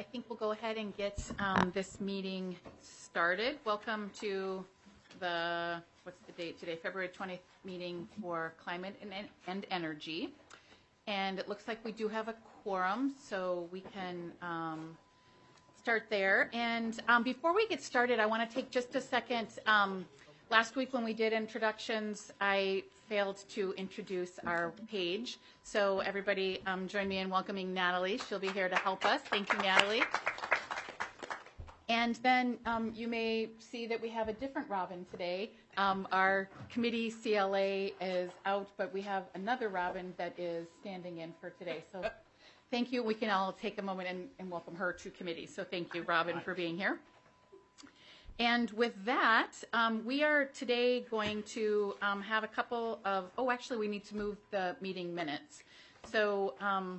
think we'll go ahead and get this meeting started. Welcome to the, what's the date today? February 20th meeting for climate and energy. And it looks like we do have a quorum, so we can start there. And before we get started, I want to take just a second. Last week when we did introductions, I failed to introduce our page. So everybody join me in welcoming Natalie. She'll be here to help us. Thank you, Natalie. And then you may see that we have a different Robin today. Our committee CLA is out, but we have another Robin that is standing in for today. So thank you. We can all take a moment and welcome her to committee. So thank you, Robin, for being here. And with that, we are today going to have a couple of, actually we need to move the meeting minutes. So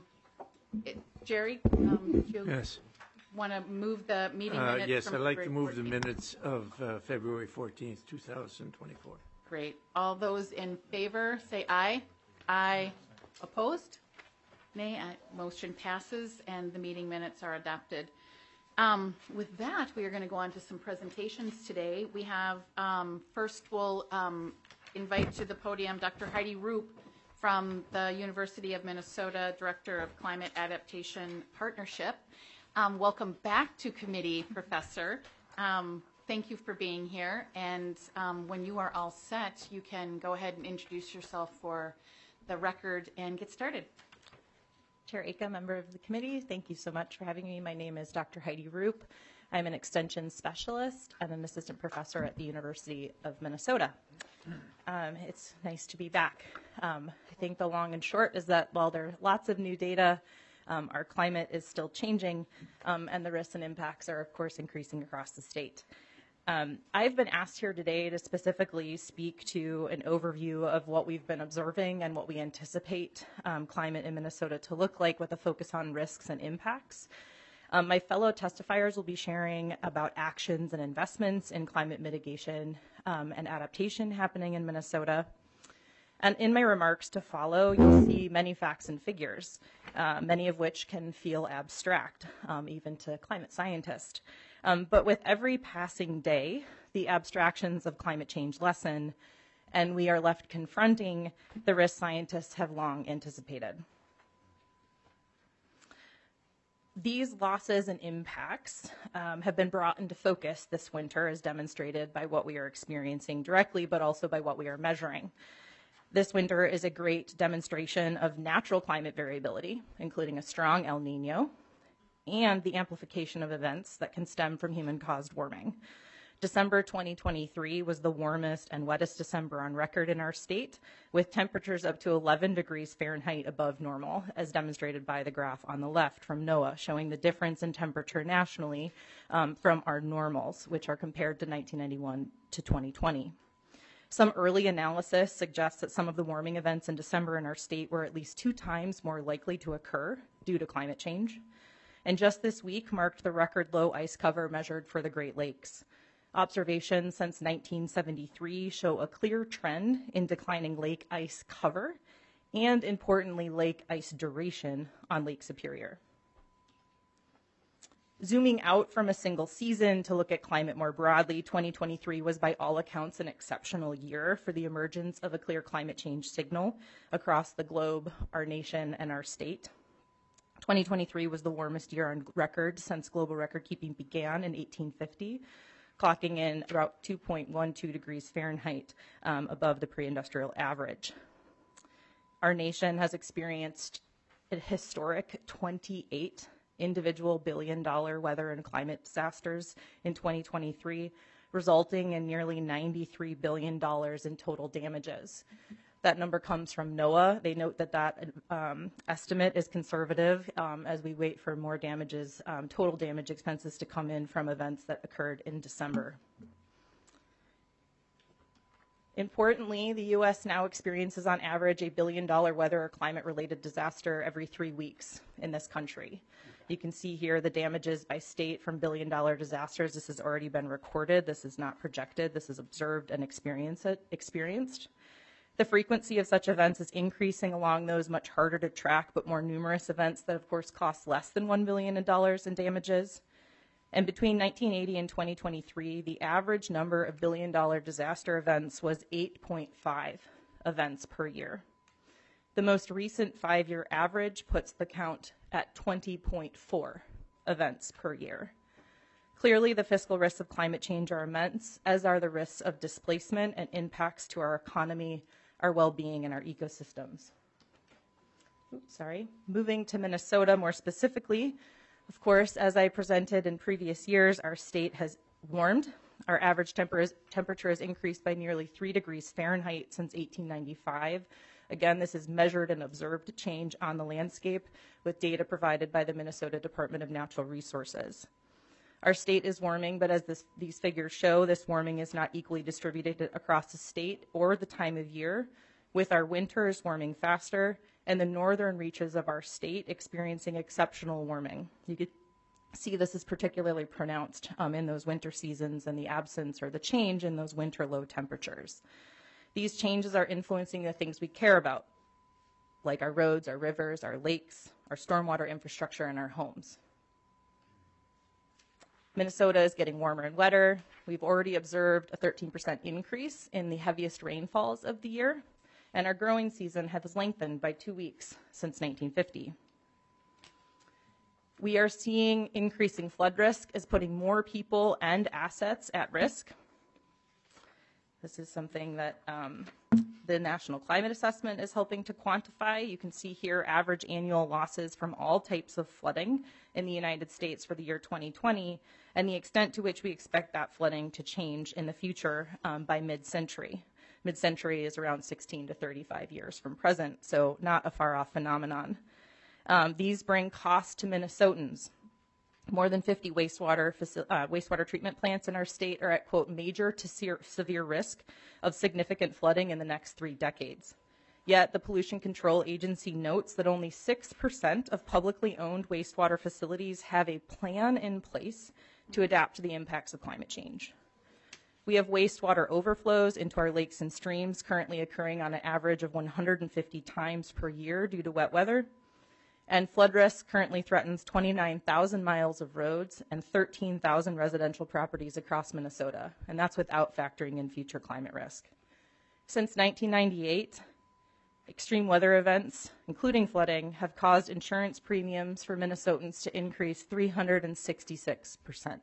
Jerry, do you want to move the meeting minutes? Yes, I'd like to move the minutes of February 14th, 2024. Great. All those in favor, say aye. Aye. Opposed? Nay. Motion passes and the meeting minutes are adopted. With that, we are going to go on to some presentations today. We have, first we'll invite to the podium Dr. Heidi Roop from the University of Minnesota, Director of Climate Adaptation Partnership. Welcome back to committee, Professor. Thank you for being here. And when you are all set, you can go ahead and introduce yourself for the record and get started. Chair Aka, member of the committee, thank you so much for having me. My name is Dr. Heidi Roop. I'm an extension specialist and an assistant professor at the University of Minnesota. It's nice to be back. I think the long and short is that while there are lots of new data, our climate is still changing, and the risks and impacts are, of course, increasing across the state. I've been asked here today to specifically speak to an overview of what we've been observing and what we anticipate climate in Minnesota to look like with a focus on risks and impacts. My fellow testifiers will be sharing about actions and investments in climate mitigation and adaptation happening in Minnesota. And in my remarks to follow, you'll see many facts and figures, many of which can feel abstract, even to climate scientists. But with every passing day, the abstractions of climate change lessen, and we are left confronting the risks scientists have long anticipated. These losses and impacts have been brought into focus this winter, as demonstrated by what we are experiencing directly, but also by what we are measuring. This winter is a great demonstration of natural climate variability, including a strong El Nino, and the amplification of events that can stem from human-caused warming. December 2023 was the warmest and wettest December on record in our state, with temperatures up to 11 degrees Fahrenheit above normal, as demonstrated by the graph on the left from NOAA, showing the difference in temperature nationally from our normals, which are compared to 1991 to 2020. Some early analysis suggests that some of the warming events in December in our state were at least 2 times more likely to occur due to climate change. And just this week marked the record low ice cover measured for the Great Lakes. Observations since 1973 show a clear trend in declining lake ice cover and, importantly, lake ice duration on Lake Superior. Zooming out from a single season to look at climate more broadly, 2023 was by all accounts an exceptional year for the emergence of a clear climate change signal across the globe, our nation, and our state. 2023 was the warmest year on record since global record keeping began in 1850, clocking in about 2.12 degrees Fahrenheit above the pre-industrial average. Our nation has experienced a historic 28 individual billion-dollar weather and climate disasters in 2023, resulting in nearly $93 billion in total damages. That number comes from NOAA. They note that estimate is conservative as we wait for more damages, total damage expenses to come in from events that occurred in December. Importantly, the U.S. now experiences on average a $1 billion weather or climate-related disaster every 3 weeks in this country. You can see here the damages by state from billion-dollar disasters. This has already been recorded. This is not projected. This is observed and experienced. The frequency of such events is increasing along those much harder to track but more numerous events that, of course, cost less than $1 billion in damages. And between 1980 and 2023, the average number of billion-dollar disaster events was 8.5 events per year. The most recent 5-year average puts the count at 20.4 events per year. Clearly, the fiscal risks of climate change are immense, as are the risks of displacement and impacts to our economy, our well-being, and our ecosystems. Moving to Minnesota more specifically, of course, as I presented in previous years, our state has warmed. Our average temperature has increased by nearly 3 degrees Fahrenheit since 1895. Again, this is measured and observed change on the landscape with data provided by the Minnesota Department of Natural Resources. Our state is warming, but as these figures show, this warming is not equally distributed across the state or the time of year, with our winters warming faster and the northern reaches of our state experiencing exceptional warming. You could see this is particularly pronounced in those winter seasons and the absence or the change in those winter low temperatures. These changes are influencing the things we care about, like our roads, our rivers, our lakes, our stormwater infrastructure, and our homes. Minnesota is getting warmer and wetter. We've already observed a 13% increase in the heaviest rainfalls of the year, and our growing season has lengthened by 2 weeks since 1950. We are seeing increasing flood risk as putting more people and assets at risk. This is something that the National Climate Assessment is helping to quantify. You can see here average annual losses from all types of flooding in the United States for the year 2020 and the extent to which we expect that flooding to change in the future by mid-century. Mid-century is around 16 to 35 years from present, so not a far-off phenomenon. These bring costs to Minnesotans. More than 50 wastewater treatment plants in our state are at, quote, major to severe risk of significant flooding in the next 3 decades. Yet the Pollution Control Agency notes that only 6% of publicly owned wastewater facilities have a plan in place to adapt to the impacts of climate change. We have wastewater overflows into our lakes and streams currently occurring on an average of 150 times per year due to wet weather. And flood risk currently threatens 29,000 miles of roads and 13,000 residential properties across Minnesota, and that's without factoring in future climate risk. Since 1998, extreme weather events, including flooding, have caused insurance premiums for Minnesotans to increase 366%.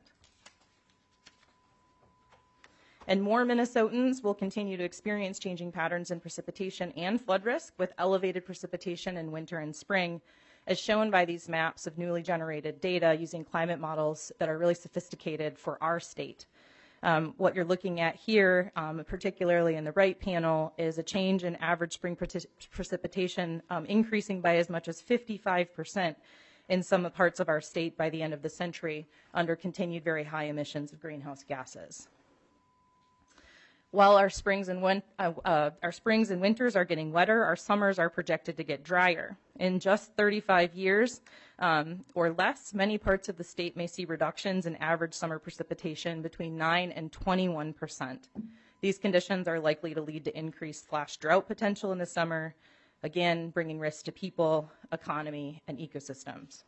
And more Minnesotans will continue to experience changing patterns in precipitation and flood risk with elevated precipitation in winter and spring, as shown by these maps of newly generated data using climate models that are really sophisticated for our state. What you're looking at here, particularly in the right panel, is a change in average spring precipitation increasing by as much as 55% in some parts of our state by the end of the century under continued very high emissions of greenhouse gases. While our springs and winters are getting wetter, our summers are projected to get drier. In just 35 years or less, many parts of the state may see reductions in average summer precipitation between 9 and 21%. These conditions are likely to lead to increased flash drought potential in the summer, again, bringing risks to people, economy, and ecosystems.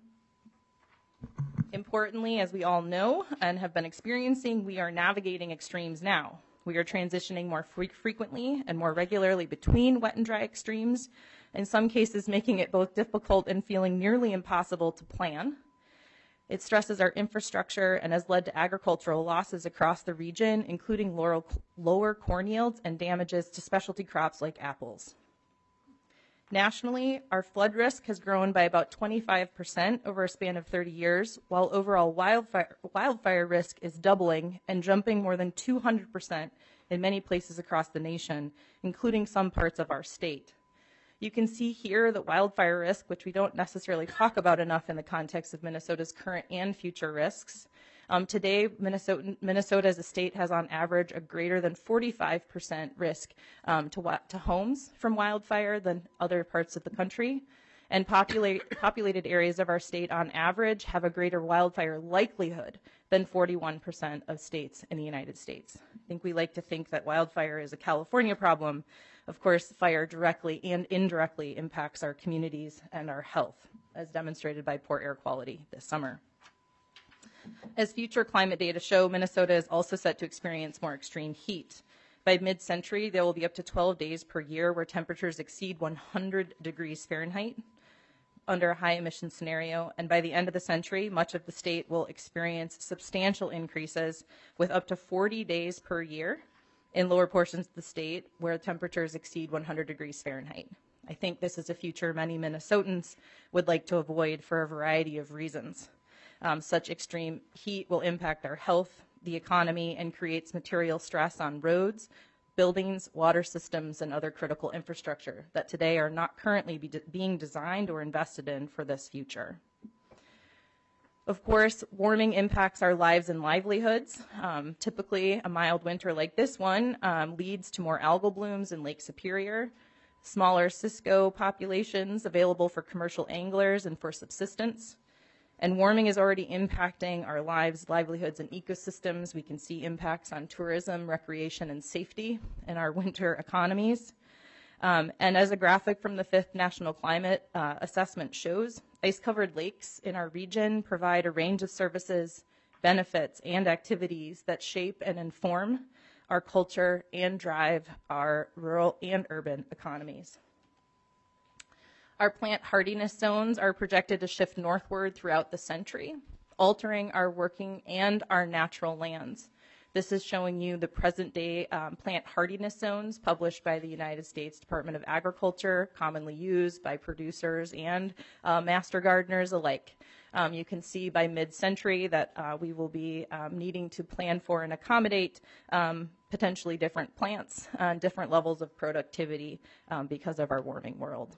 Importantly, as we all know and have been experiencing, we are navigating extremes now. We are transitioning more frequently and more regularly between wet and dry extremes, in some cases making it both difficult and feeling nearly impossible to plan. It stresses our infrastructure and has led to agricultural losses across the region, including lower corn yields and damages to specialty crops like apples. Nationally, our flood risk has grown by about 25% over a span of 30 years, while overall wildfire risk is doubling and jumping more than 200% in many places across the nation, including some parts of our state. You can see here that wildfire risk, which we don't necessarily talk about enough in the context of Minnesota's current and future risks. Today, Minnesota as a state has on average a greater than 45% risk to homes from wildfire than other parts of the country. And populated areas of our state on average have a greater wildfire likelihood than 41% of states in the United States. I think we like to think that wildfire is a California problem, Of course, fire directly and indirectly impacts our communities and our health, as demonstrated by poor air quality this summer. As future climate data show, Minnesota is also set to experience more extreme heat. By mid-century, there will be up to 12 days per year where temperatures exceed 100 degrees Fahrenheit under a high emission scenario. And by the end of the century, much of the state will experience substantial increases with up to 40 days per year in lower portions of the state where temperatures exceed 100 degrees Fahrenheit. I think this is a future many Minnesotans would like to avoid for a variety of reasons. Such extreme heat will impact our health, the economy, and creates material stress on roads, buildings, water systems, and other critical infrastructure that today are not currently being designed or invested in for this future. Of course, warming impacts our lives and livelihoods. Typically, a mild winter like this one leads to more algal blooms in Lake Superior, smaller Cisco populations available for commercial anglers and for subsistence. And warming is already impacting our lives, livelihoods, and ecosystems. We can see impacts on tourism, recreation, and safety in our winter economies. And as a graphic from the 5th National Climate Assessment shows, ice-covered lakes in our region provide a range of services, benefits, and activities that shape and inform our culture and drive our rural and urban economies. Our plant hardiness zones are projected to shift northward throughout the century, altering our working and our natural lands. This is showing you the present-day plant hardiness zones published by the United States Department of Agriculture, commonly used by producers and master gardeners alike. You can see by mid-century that we will be needing to plan for and accommodate potentially different plants and different levels of productivity because of our warming world.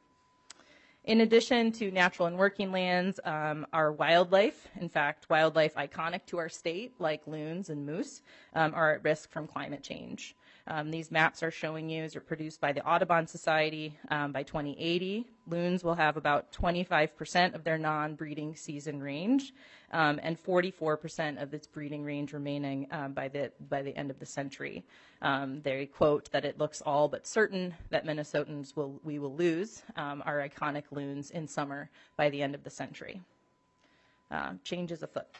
In addition to natural and working lands, our wildlife, in fact, wildlife iconic to our state, like loons and moose, are at risk from climate change. These maps are showing you, as are produced by the Audubon Society, by 2080, loons will have about 25% of their non-breeding season range, and 44% of its breeding range remaining by the end of the century. They quote that it looks all but certain that Minnesotans we will lose our iconic loons in summer by the end of the century. Change is afoot.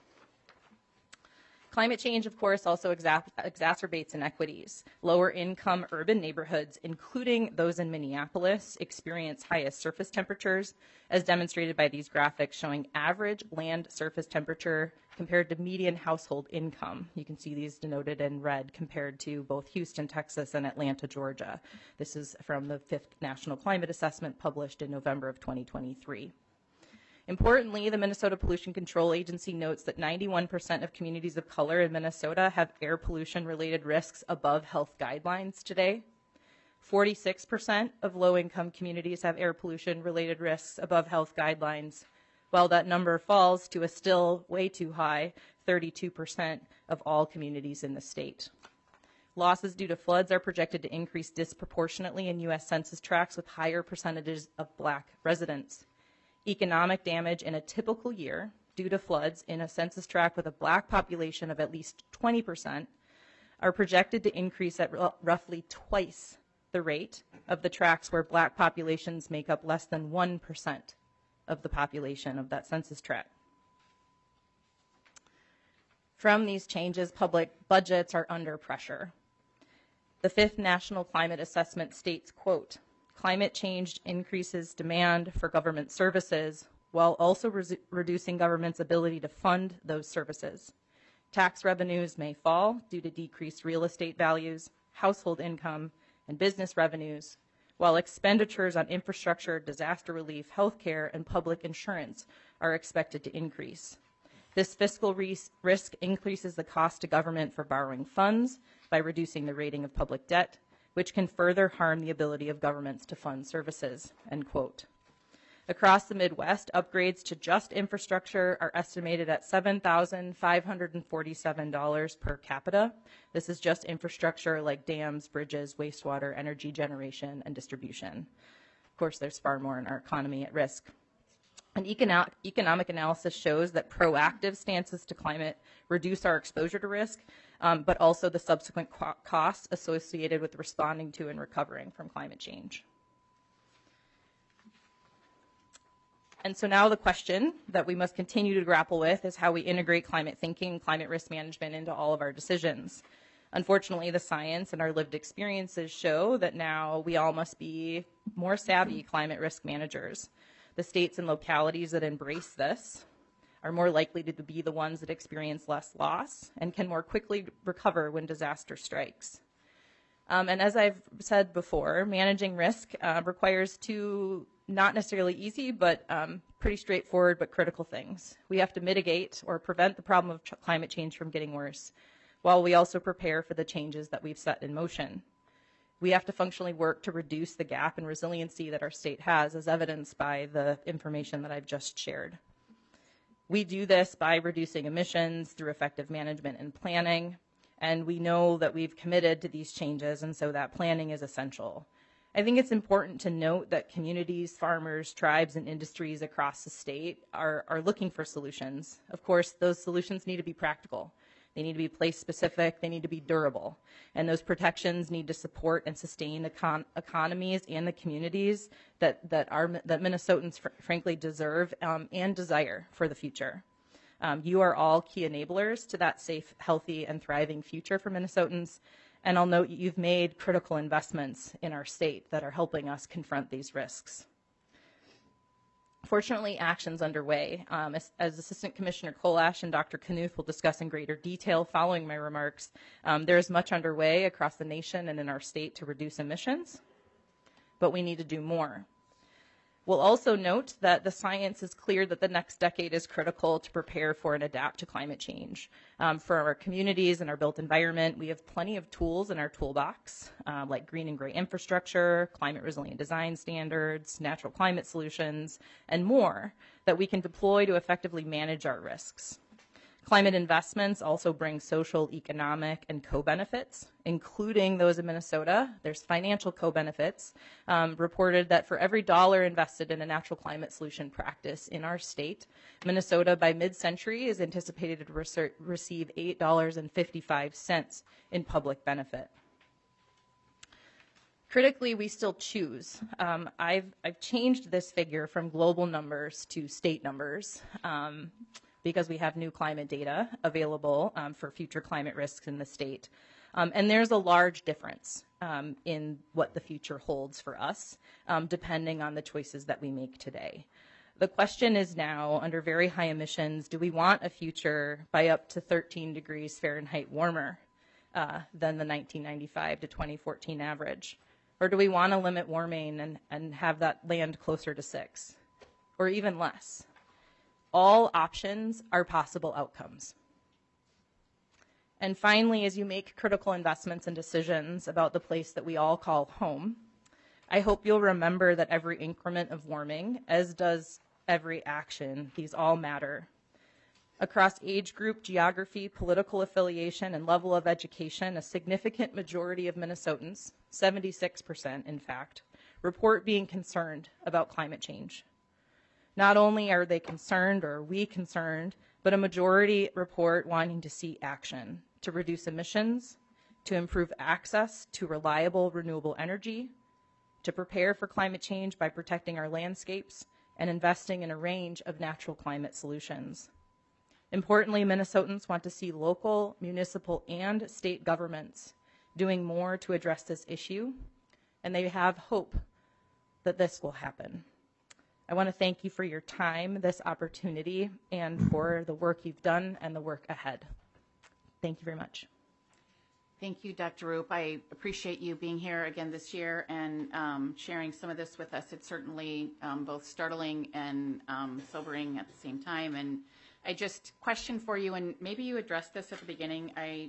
Climate change, of course, also exacerbates inequities. Lower income urban neighborhoods, including those in Minneapolis, experience highest surface temperatures, as demonstrated by these graphics showing average land surface temperature compared to median household income. You can see these denoted in red compared to both Houston, Texas, and Atlanta, Georgia. This is from the 5th National Climate Assessment published in November of 2023. Importantly, the Minnesota Pollution Control Agency notes that 91% of communities of color in Minnesota have air pollution-related risks above health guidelines today. 46% of low-income communities have air pollution-related risks above health guidelines, while that number falls to a still way too high 32% of all communities in the state. Losses due to floods are projected to increase disproportionately in U.S. Census tracts with higher percentages of Black residents. Economic damage in a typical year due to floods in a census tract with a Black population of at least 20% are projected to increase at roughly twice the rate of the tracts where Black populations make up less than 1% of the population of that census tract. From these changes, public budgets are under pressure. The 5th National Climate Assessment states, quote, "Climate change increases demand for government services while also reducing government's ability to fund those services. Tax revenues may fall due to decreased real estate values, household income, and business revenues, while expenditures on infrastructure, disaster relief, healthcare, and public insurance are expected to increase. This fiscal risk increases the cost to government for borrowing funds by reducing the rating of public debt, which can further harm the ability of governments to fund services," end quote. Across the Midwest, upgrades to just infrastructure are estimated at $7,547 per capita. This is just infrastructure like dams, bridges, wastewater, energy generation, and distribution. Of course, there's far more in our economy at risk. An economic analysis shows that proactive stances to climate reduce our exposure to risk, but also the subsequent costs associated with responding to and recovering from climate change. And so now the question that we must continue to grapple with is how we integrate climate thinking and climate risk management into all of our decisions. Unfortunately, the science and our lived experiences show that now we all must be more savvy climate risk managers. The states and localities that embrace this are more likely to be the ones that experience less loss and can more quickly recover when disaster strikes. And as I've said before, managing risk requires two not necessarily easy, but pretty straightforward but critical things. We have to mitigate or prevent the problem of climate change from getting worse, while we also prepare for the changes that we've set in motion. We have to functionally work to reduce the gap in resiliency that our state has, as evidenced by the information that I've just shared. We do this by reducing emissions through effective management and planning, and we know that we've committed to these changes, and so that planning is essential. I think it's important to note that communities, farmers, tribes, and industries across the state are looking for solutions. Of course, those solutions need to be practical. They need to be place-specific. They need to be durable. And those protections need to support and sustain economies and the communities that Minnesotans frankly deserve and desire for the future. You are all key enablers to that safe, healthy, and thriving future for Minnesotans. And I'll note you've made critical investments in our state that are helping us confront these risks. Fortunately, action's underway. As Assistant Commissioner Kolash and Dr. Knuth will discuss in greater detail following my remarks, there is much underway across the nation and in our state to reduce emissions, but we need to do more. We'll also note that the science is clear that the next decade is critical to prepare for and adapt to climate change. For our communities and our built environment, we have plenty of tools in our toolbox, like green and gray infrastructure, climate resilient design standards, natural climate solutions, and more that we can deploy to effectively manage our risks. Climate investments also bring social, economic, and co-benefits, including those in Minnesota. There's financial co-benefits reported that for every dollar invested in a natural climate solution practice in our state, Minnesota by mid-century is anticipated to receive $8.55 in public benefit. Critically, we still choose. I've changed this figure from global numbers to state numbers. Because we have new climate data available for future climate risks in the state. And there's a large difference in what the future holds for us, depending on the choices that we make today. The question is now, under very high emissions, do we want a future by up to 13 degrees Fahrenheit warmer than the 1995 to 2014 average? Or do we want to limit warming and have that land closer to 6, or even less? All options are possible outcomes. And finally, as you make critical investments and decisions about the place that we all call home, I hope you'll remember that every increment of warming, as does every action, these all matter. Across age group, geography, political affiliation, and level of education, a significant majority of Minnesotans, 76% in fact, report being concerned about climate change. Not only are they concerned, or are we concerned, but a majority report wanting to see action to reduce emissions, to improve access to reliable renewable energy, to prepare for climate change by protecting our landscapes and investing in a range of natural climate solutions. Importantly, Minnesotans want to see local, municipal, and state governments doing more to address this issue, and they have hope that this will happen. I want to thank you for your time, this opportunity, and for the work you've done and the work ahead. Thank you very much. Thank you, Dr. Roop. I appreciate you being here again this year and sharing some of this with us. It's certainly both startling and sobering at the same time. And I just question for you, and maybe you addressed this at the beginning. I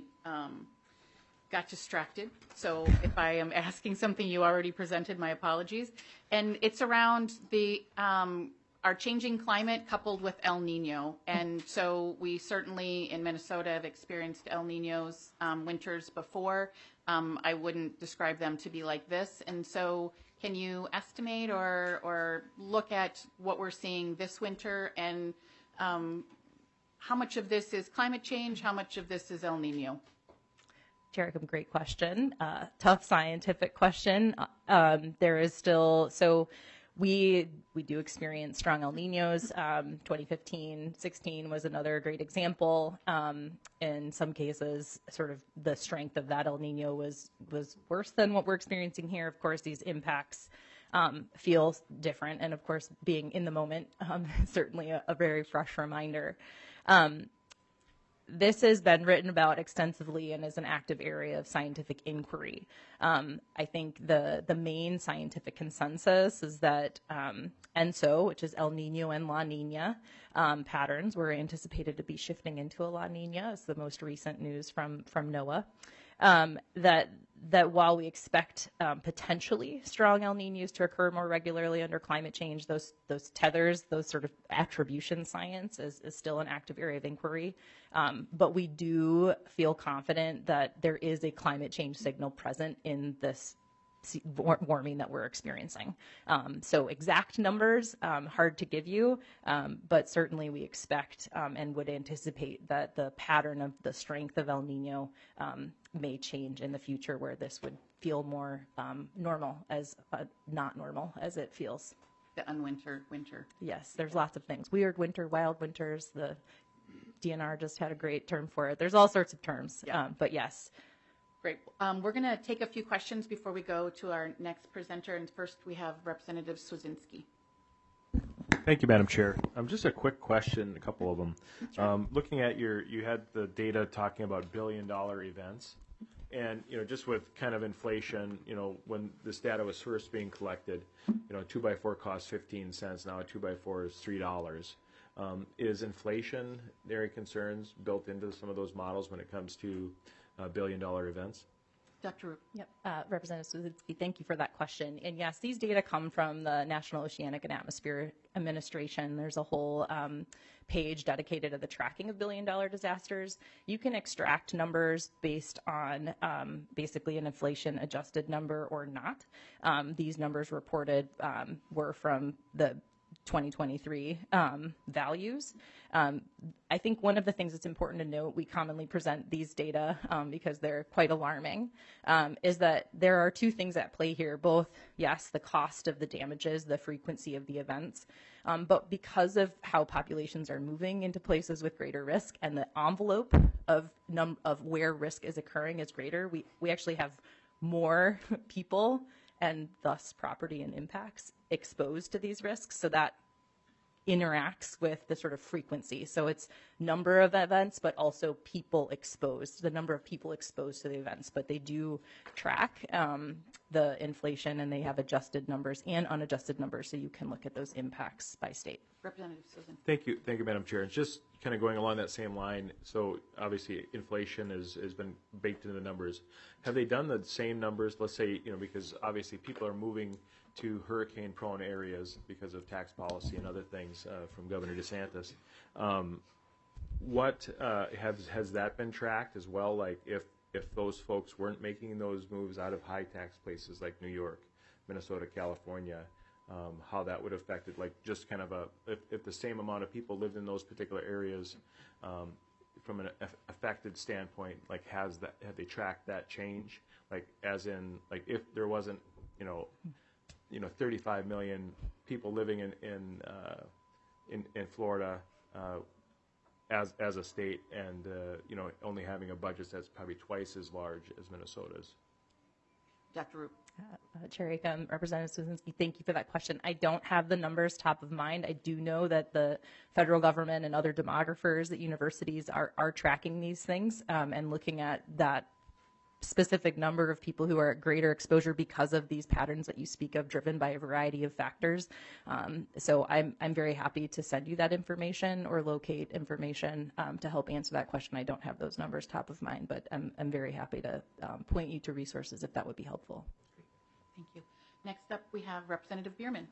got distracted. So if I am asking something you already presented, my apologies. And it's around the our changing climate coupled with El Nino. And so we certainly in Minnesota have experienced El Ninos winters before. I wouldn't describe them to be like this. And so Can you estimate or look at what we're seeing this winter, and how much of this is climate change? How much of this is El Nino? Jericum, great question. Tough scientific question. There is still, so we do experience strong El Ninos. 2015, 16 was another great example. In some cases, sort of the strength of that El Nino was worse than what we're experiencing here. Of course, these impacts feel different. And of course, being in the moment is certainly a very fresh reminder. This has been written about extensively and is an active area of scientific inquiry. I think the main scientific consensus is that ENSO, which is El Nino and La Nina patterns, were anticipated to be shifting into a La Nina, is the most recent news from NOAA. That while we expect potentially strong El Ninos to occur more regularly under climate change, those tethers, those sort of attribution science is still an active area of inquiry. But we do feel confident that there is a climate change signal present in this warming that we're experiencing. So exact numbers, hard to give you, but certainly we expect and would anticipate that the pattern of the strength of El Nino may change in the future, where this would feel more normal as not normal as it feels. The unwintered winter. Yes, there's lots of things. Weird winter, wild winters. The DNR just had a great term for it. There's all sorts of terms, but yes. Great. We're going to take a few questions before we go to our next presenter. And first, we have Representative Swedzinski. Thank you, Madam Chair. Just a quick question, a couple of them. Looking at you had the data talking about billion-dollar events. And, just with kind of inflation, when this data was first being collected, 2x4 cost 15 cents. Now a 2x4 is $3. Is inflation area concerns built into some of those models when it comes to billion-dollar events? Dr. Roop. Yep. Representative Swedzinski, thank you for that question. And yes, these data come from the National Oceanic and Atmospheric Administration. There's a whole page dedicated to the tracking of billion-dollar disasters. You can extract numbers based on basically an inflation-adjusted number or not. These numbers reported were from the 2023 values. I think one of the things that's important to note, we commonly present these data because they're quite alarming, is that there are two things at play here. Both, yes, the cost of the damages, the frequency of the events, but because of how populations are moving into places with greater risk and the envelope of where risk is occurring is greater, we actually have more people and thus property and impacts exposed to these risks. So that interacts with the sort of frequency. So it's number of events, but also people exposed, the number of people exposed to the events. But they do track the inflation, and they have adjusted numbers and unadjusted numbers, so you can look at those impacts by state. Representative Susan. Thank you, Madam Chair. And just kind of going along that same line, so obviously inflation has been baked into the numbers. Have they done the same numbers, let's say, because obviously people are moving to hurricane-prone areas because of tax policy and other things from Governor DeSantis. What has that been tracked as well? Like if those folks weren't making those moves out of high tax places like New York, Minnesota, California, how that would have affected, like just kind of if the same amount of people lived in those particular areas, from an affected standpoint, like have they tracked that change? Like as in, like if there wasn't, 35 million people living in Florida as a state, and only having a budget that's probably twice as large as Minnesota's. Dr. Roop. Chair Acom, Representative Swedzinski, thank you for that question. I don't have the numbers top of mind. I do know that the federal government and other demographers at universities are tracking these things and looking at that specific number of people who are at greater exposure because of these patterns that you speak of, driven by a variety of factors. So I'm very happy to send you that information or locate information to help answer that question. I don't have those numbers top of mind, but I'm very happy to point you to resources if that would be helpful. Thank you. Next up, we have Representative Bierman.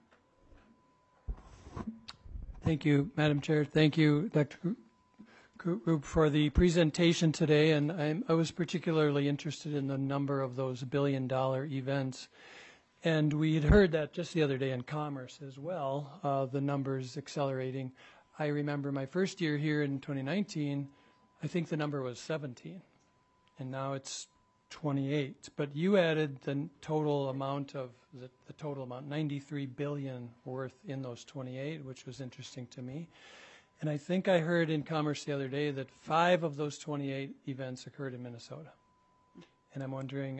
Thank you, Madam Chair. Thank you, Dr. Roop, for the presentation today. And I was particularly interested in the number of those billion-dollar events. And we had heard that just the other day in Commerce as well, the numbers accelerating. I remember my first year here in 2019, I think the number was 17, and now it's 28. But you added the total amount of, the total amount, 93 billion worth in those 28, which was interesting to me. And I think I heard in Commerce the other day that 5 of those 28 events occurred in Minnesota. And I'm wondering,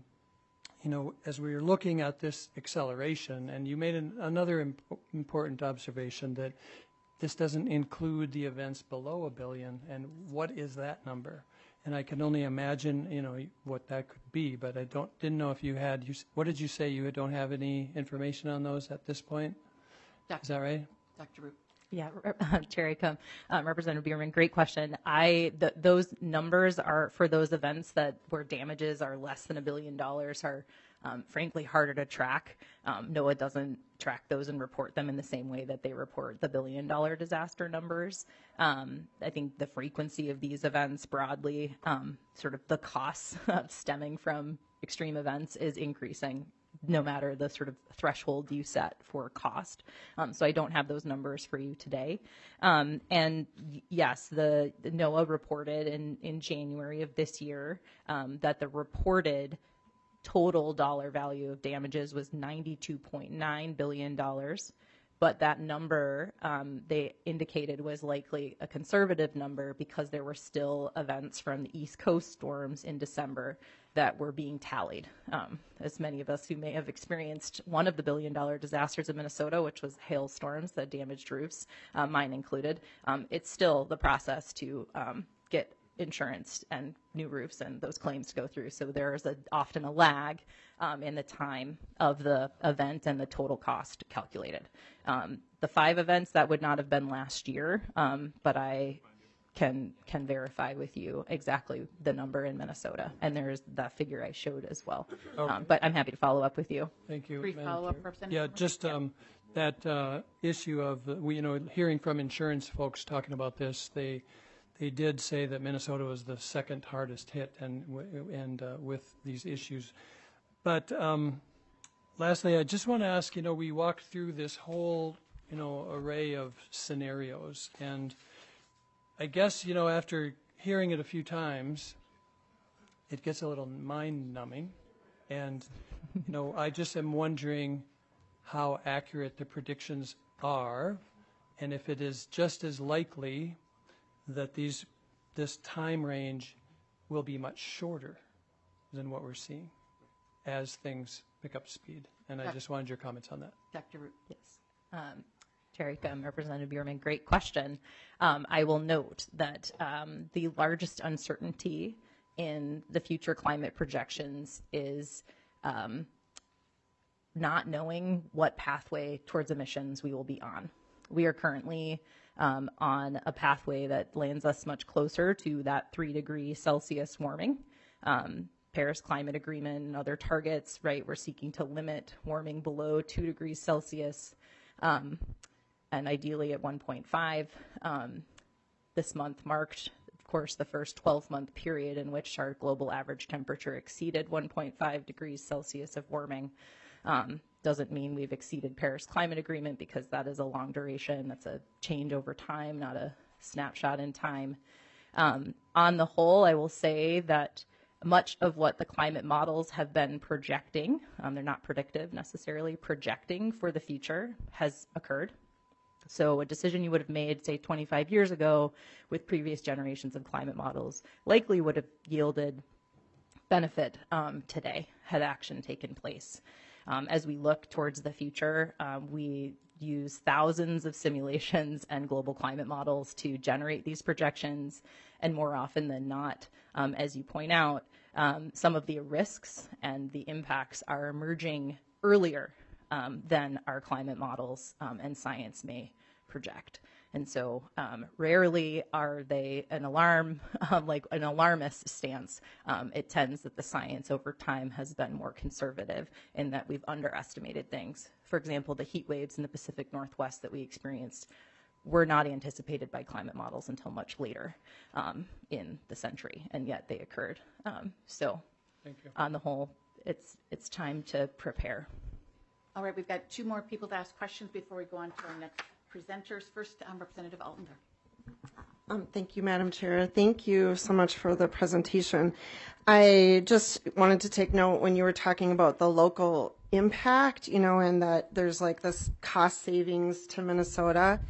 as we were looking at this acceleration, and you made another important observation that this doesn't include the events below $1 billion, and what is that number? And I can only imagine, what that could be, but I didn't know if you had. What did you say? You don't have any information on those at this point? Is that right? Dr. Roop. Yeah, Chair Acom, Representative Bierman, great question. Those numbers are for those events where damages are less than $1 billion are frankly harder to track. NOAA doesn't track those and report them in the same way that they report the $1 billion disaster numbers. I think the frequency of these events broadly, sort of the costs stemming from extreme events is increasing, no matter the sort of threshold you set for cost. So I don't have those numbers for you today. And yes, the NOAA reported in January of this year that the reported total dollar value of damages was $92.9 billion. But that number they indicated was likely a conservative number because there were still events from the East Coast storms in December that were being tallied. As many of us who may have experienced one of the $1 billion disasters in Minnesota, which was hailstorms that damaged roofs, mine included, it's still the process to get insurance and new roofs and those claims to go through. So there is often a lag in the time of the event and the total cost calculated. The 5 events, that would not have been last year, but I can verify with you exactly the number in Minnesota. And there's that figure I showed as well. Okay. But I'm happy to follow up with you. Thank you. Brief Madam follow-up, Chair. Representative Yeah, just that issue of, hearing from insurance folks talking about this, they did say that Minnesota was the second hardest hit and with these issues. But lastly, I just want to ask, we walked through this whole, array of scenarios. And I guess, after hearing it a few times, it gets a little mind-numbing. And, I just am wondering how accurate the predictions are and if it is just as likely that this time range will be much shorter than what we're seeing as things pick up speed. And I just wanted your comments on that. Dr. Roop. Yes. Chair Acom, Representative Bierman, great question. I will note that the largest uncertainty in the future climate projections is not knowing what pathway towards emissions we will be on. We are currently on a pathway that lands us much closer to that 3 degrees Celsius warming. Paris Climate Agreement and other targets, right? We're seeking to limit warming below 2 degrees Celsius, and ideally at 1.5. This month marked, of course, the first 12-month period in which our global average temperature exceeded 1.5 degrees Celsius of warming. Doesn't mean we've exceeded Paris Climate Agreement because that is a long duration. That's a change over time, not a snapshot in time. On the whole, I will say that much of what the climate models have been projecting, they're not predictive necessarily, projecting for the future has occurred. So a decision you would have made, say, 25 years ago with previous generations of climate models likely would have yielded benefit today had action taken place. As we look towards the future, we use thousands of simulations and global climate models to generate these projections. And more often than not, as you point out, some of the risks and the impacts are emerging earlier than our climate models and science may project. And so rarely are they an alarm, like an alarmist stance. It tends that the science over time has been more conservative in that we've underestimated things. For example, the heat waves in the Pacific Northwest that we experienced were not anticipated by climate models until much later in the century, and yet they occurred. So Thank you. on the whole, it's time to prepare. All right, we've got two more people to ask questions before we go on to our next presenters. First, Representative Altender. Thank you, Madam Chair. Thank you so much for the presentation. I just wanted to take note when you were talking about the local impact, and that there's like this cost savings to Minnesota.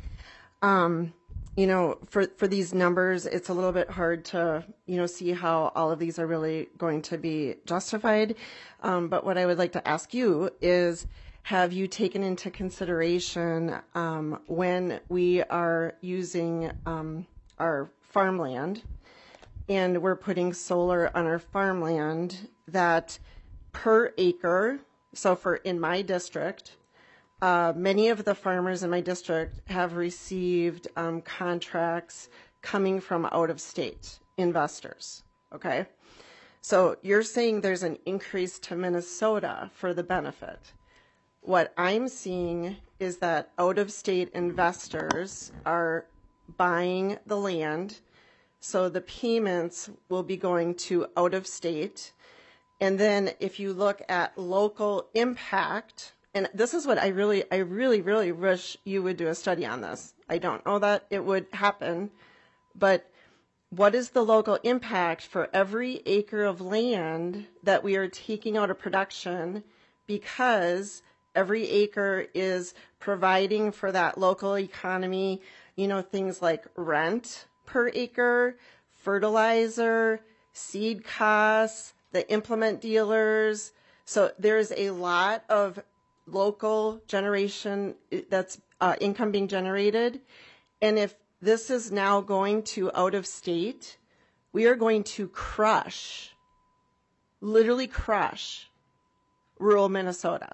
For these numbers, it's a little bit hard to, see how all of these are really going to be justified. But what I would like to ask you is, have you taken into consideration when we are using our farmland and we're putting solar on our farmland that per acre, so in my district, many of the farmers in my district have received contracts coming from out of state investors, okay? So you're saying there's an increase to Minnesota for the benefit. What I'm seeing is that out of state investors are buying the land, so the payments will be going to out of state. And then if you look at local impact, and this is what I really wish you would do a study on this. I don't know that it would happen, but what is the local impact for every acre of land that we are taking out of production because every acre is providing for that local economy, things like rent per acre, fertilizer, seed costs, the implement dealers. So there's a lot of local generation that's income being generated. And if this is now going to out of state, we are going to literally crush rural Minnesota.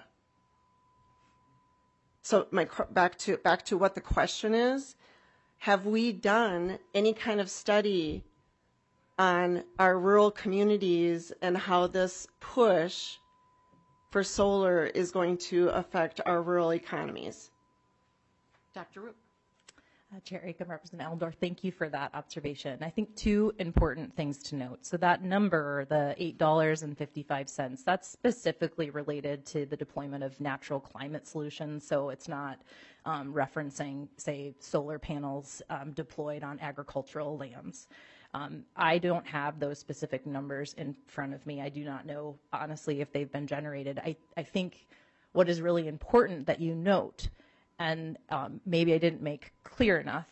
So back to what the question is, have we done any kind of study on our rural communities and how this push for solar is going to affect our rural economies? Dr. Roop. Chair Aiken, Representative Eldor, thank you for that observation. I think two important things to note. So that number, the $8.55, that's specifically related to the deployment of natural climate solutions. So it's not referencing, say, solar panels deployed on agricultural lands. I don't have those specific numbers in front of me. I do not know, honestly, if they've been generated. I think what is really important that you note, and maybe I didn't make clear enough,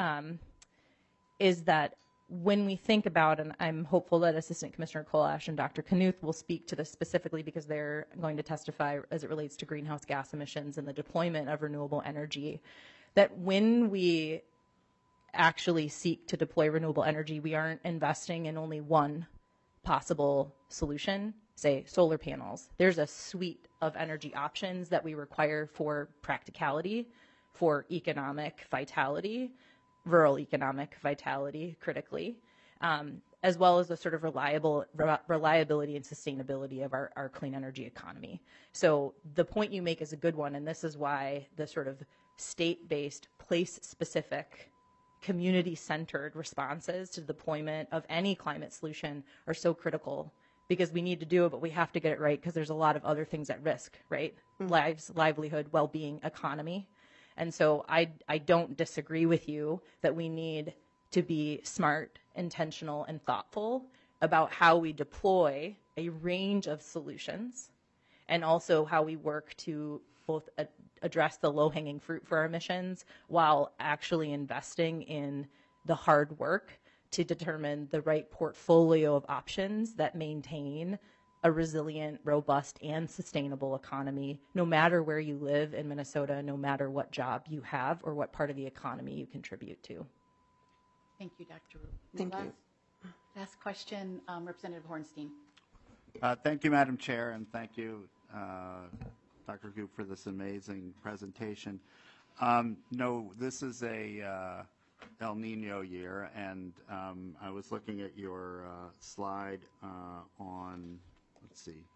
is that when we think about, and I'm hopeful that Assistant Commissioner Kolash and Dr. Knuth will speak to this specifically because they're going to testify as it relates to greenhouse gas emissions and the deployment of renewable energy, that when we actually seek to deploy renewable energy, we aren't investing in only one possible solution, say solar panels. There's a suite of energy options that we require for practicality, for economic vitality, rural economic vitality critically, as well as the sort of reliability and sustainability of our clean energy economy. So the point you make is a good one, and this is why the sort of state-based, place-specific, community-centered responses to the deployment of any climate solution are so critical, because we need to do it, but we have to get it right because there's a lot of other things at risk, right? Lives, livelihood, well-being, economy. And so I don't disagree with you that we need to be smart, intentional, and thoughtful about how we deploy a range of solutions, and also how we work to both address the low-hanging fruit for our emissions while actually investing in the hard work to determine the right portfolio of options that maintain a resilient, robust, and sustainable economy, no matter where you live in Minnesota, no matter what job you have or what part of the economy you contribute to. Thank you, Dr. Roop. Thank you. Last question, Representative Hornstein. Thank you, Madam Chair, and thank you, Dr. Goop, for this amazing presentation. No, this is a El Nino year, and I was looking at your slide on, let's see,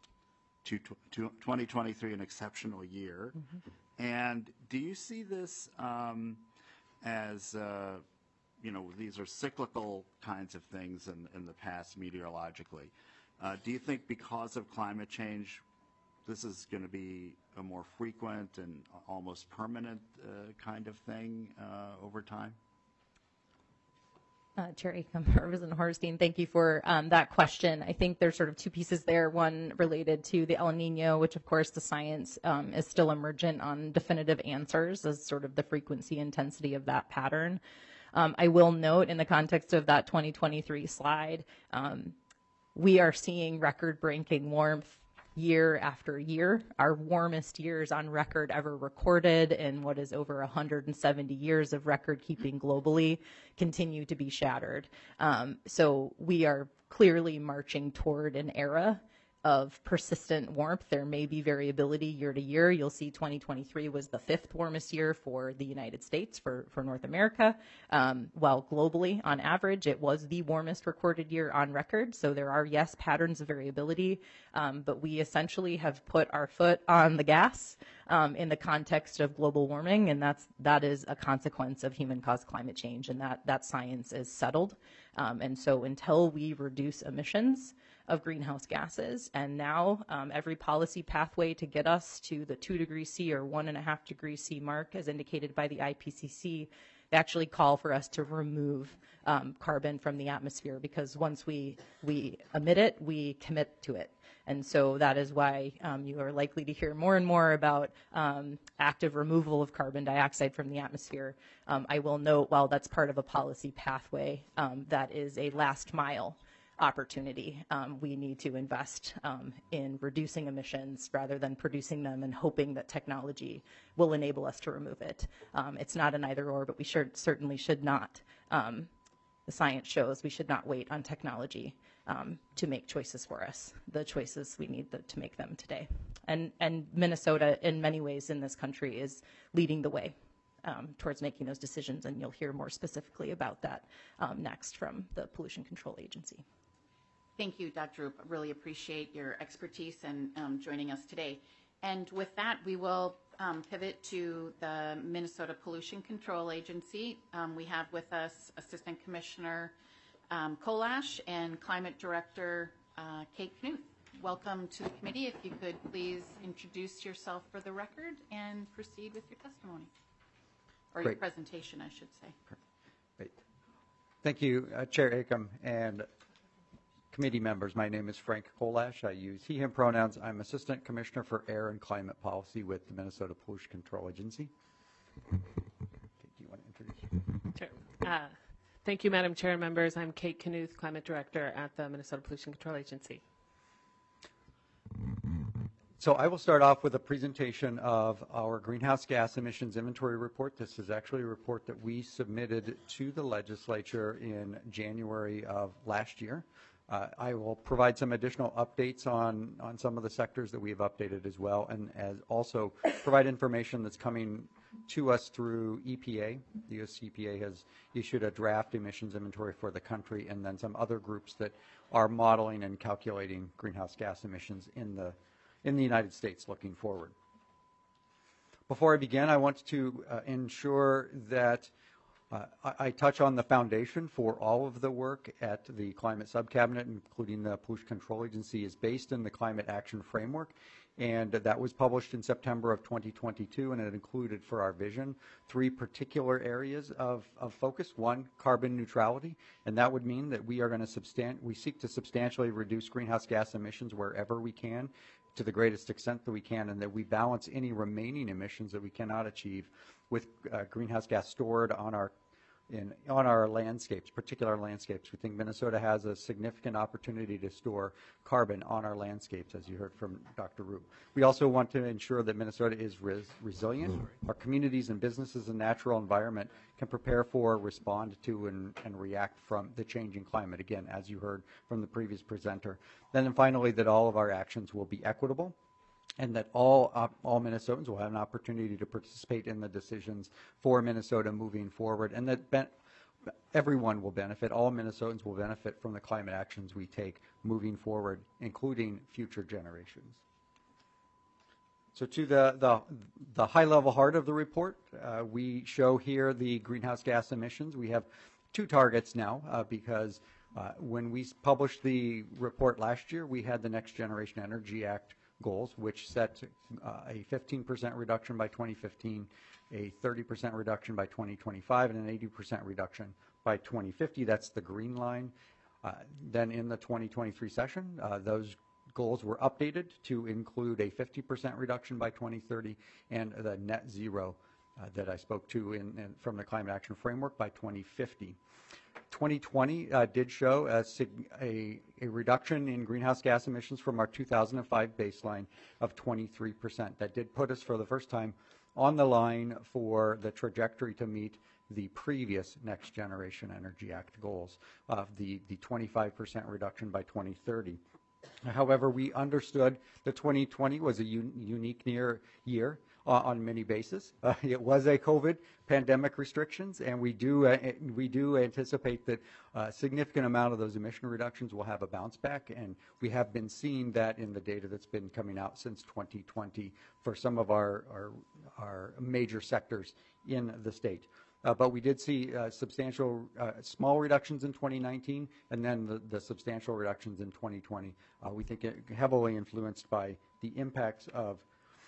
2023, an exceptional year. Mm-hmm. And do you see this as, these are cyclical kinds of things in the past meteorologically. Do you think because of climate change, this is going to be a more frequent and almost permanent kind of thing over time? Chair Acom, Representative Hornstein, thank you for that question. I think there's sort of two pieces there. One related to the El Nino, which of course the science is still emergent on definitive answers as sort of the frequency intensity of that pattern. I will note in the context of that 2023 slide, we are seeing record-breaking warmth year after year. Our warmest years on record ever recorded in what is over 170 years of record keeping globally continue to be shattered. So we are clearly marching toward an era of persistent warmth. There may be variability year to year. You'll see 2023 was the 5th warmest year for the United States, for North America, while globally, on average, it was the warmest recorded year on record. So there are, yes, patterns of variability, but we essentially have put our foot on the gas in the context of global warming, and that is a consequence of human-caused climate change, and that science is settled. And so until we reduce emissions of greenhouse gases, and now every policy pathway to get us to the 2 degrees C or 1.5 degrees C mark, as indicated by the IPCC, they actually call for us to remove carbon from the atmosphere, because once we emit it, we commit to it. And so that is why you are likely to hear more and more about active removal of carbon dioxide from the atmosphere. I will note, while that's part of a policy pathway, that is a last mile opportunity. We need to invest in reducing emissions rather than producing them and hoping that technology will enable us to remove it. It's not an either or, but we certainly should not. The science shows we should not wait on technology to make choices for us. The choices, we need to make them today. And Minnesota, in many ways in this country, is leading the way towards making those decisions, and you'll hear more specifically about that next from the Pollution Control Agency. Thank you, Dr. Roop. Really appreciate your expertise and joining us today. And with that, we will pivot to the Minnesota Pollution Control Agency. We have with us Assistant Commissioner Kolash and Climate Director Kate Knuth. Welcome to the committee. If you could please introduce yourself for the record and proceed with your testimony, or your presentation, I should say. Great. Thank you, Chair Acom and committee members. My name is Frank Kolash. I use he, him pronouns. I'm Assistant Commissioner for Air and Climate Policy with the Minnesota Pollution Control Agency. Okay, do you want to introduce? Sure. Thank you, Madam Chair and members. I'm Kate Knuth, Climate Director at the Minnesota Pollution Control Agency. So I will start off with a presentation of our greenhouse gas emissions inventory report. This is actually a report that we submitted to the legislature in January of last year. I will provide some additional updates on some of the sectors that we have updated as well, and as also provide information that's coming to us through EPA. The U.S. EPA has issued a draft emissions inventory for the country, and then some other groups that are modeling and calculating greenhouse gas emissions in the United States looking forward. Before I begin, I want to ensure that I touch on the foundation for all of the work at the Climate Subcabinet, including the Pollution Control Agency, is based in the Climate Action Framework, and that was published in September of 2022, and it included for our vision 3 particular areas of focus. One, carbon neutrality, and that would mean that we are going to we seek to substantially reduce greenhouse gas emissions wherever we can, to the greatest extent that we can, and that we balance any remaining emissions that we cannot achieve with greenhouse gas stored on our landscapes, particular landscapes. We think Minnesota has a significant opportunity to store carbon on our landscapes, as you heard from Dr. Roop. We also want to ensure that Minnesota is resilient. Our communities and businesses and natural environment can prepare for, respond to, and react from the changing climate, again, as you heard from the previous presenter. Then finally, that all of our actions will be equitable, and that all Minnesotans will have an opportunity to participate in the decisions for Minnesota moving forward, and that everyone will benefit, all Minnesotans will benefit from the climate actions we take moving forward, including future generations. So to the high-level heart of the report, we show here the greenhouse gas emissions. We have 2 targets now because when we published the report last year, we had the Next Generation Energy Act goals, which set a 15% reduction by 2015, a 30% reduction by 2025, and an 80% reduction by 2050. That's the green line. Then in the 2023 session, those goals were updated to include a 50% reduction by 2030 and the net zero that I spoke to from the Climate Action Framework by 2050. 2020 did show a reduction in greenhouse gas emissions from our 2005 baseline of 23%. That did put us for the first time on the line for the trajectory to meet the previous Next Generation Energy Act goals of the 25% reduction by 2030. However, we understood that 2020 was a unique year on many bases. It was a COVID pandemic restrictions, and we do anticipate that a significant amount of those emission reductions will have a bounce back, and we have been seeing that in the data that's been coming out since 2020 for some of our major sectors in the state. But we did see substantial small reductions in 2019, and then the substantial reductions in 2020. We think it heavily influenced by the impacts of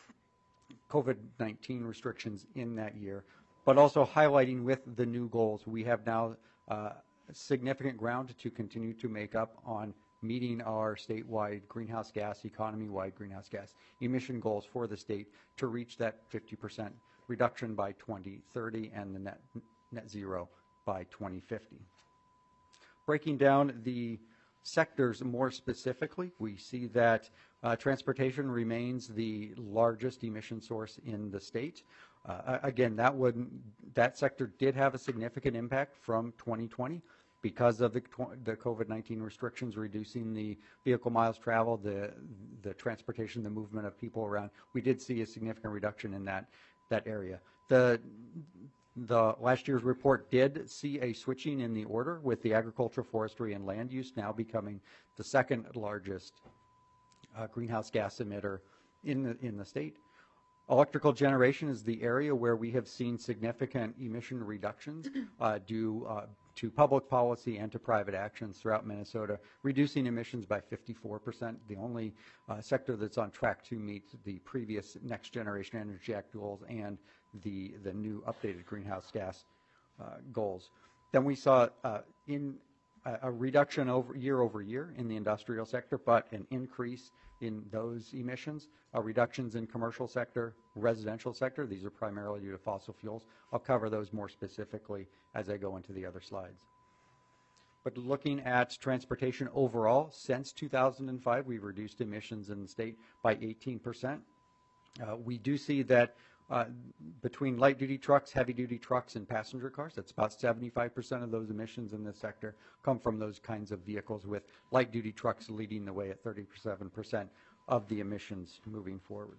COVID-19 restrictions in that year, but also highlighting with the new goals, we have now significant ground to continue to make up on meeting our statewide greenhouse gas, economy-wide greenhouse gas emission goals for the state to reach that 50% reduction by 2030 and the net zero by 2050. Breaking down the sectors more specifically, we see that transportation remains the largest emission source in the state. Again, that sector did have a significant impact from 2020 because of the COVID-19 restrictions, reducing the vehicle miles traveled, the transportation, the movement of people around. We did see a significant reduction in that area. The last year's report did see a switching in the order, with the agriculture, forestry, and land use now becoming the second largest greenhouse gas emitter in the state. Electrical generation is the area where we have seen significant emission reductions due to public policy and to private actions throughout Minnesota, reducing emissions by 54%, the only sector that's on track to meet the previous Next Generation Energy Act goals and the new updated greenhouse gas goals. Then we saw a reduction year over year in the industrial sector, but an increase in those emissions, reductions in commercial sector, residential sector. These are primarily due to fossil fuels. I'll cover those more specifically as I go into the other slides. But looking at transportation overall, since 2005, we've reduced emissions in the state by 18%. We do see that between light-duty trucks, heavy-duty trucks, and passenger cars, that's about 75% of those emissions in this sector come from those kinds of vehicles, with light-duty trucks leading the way at 37% of the emissions moving forward.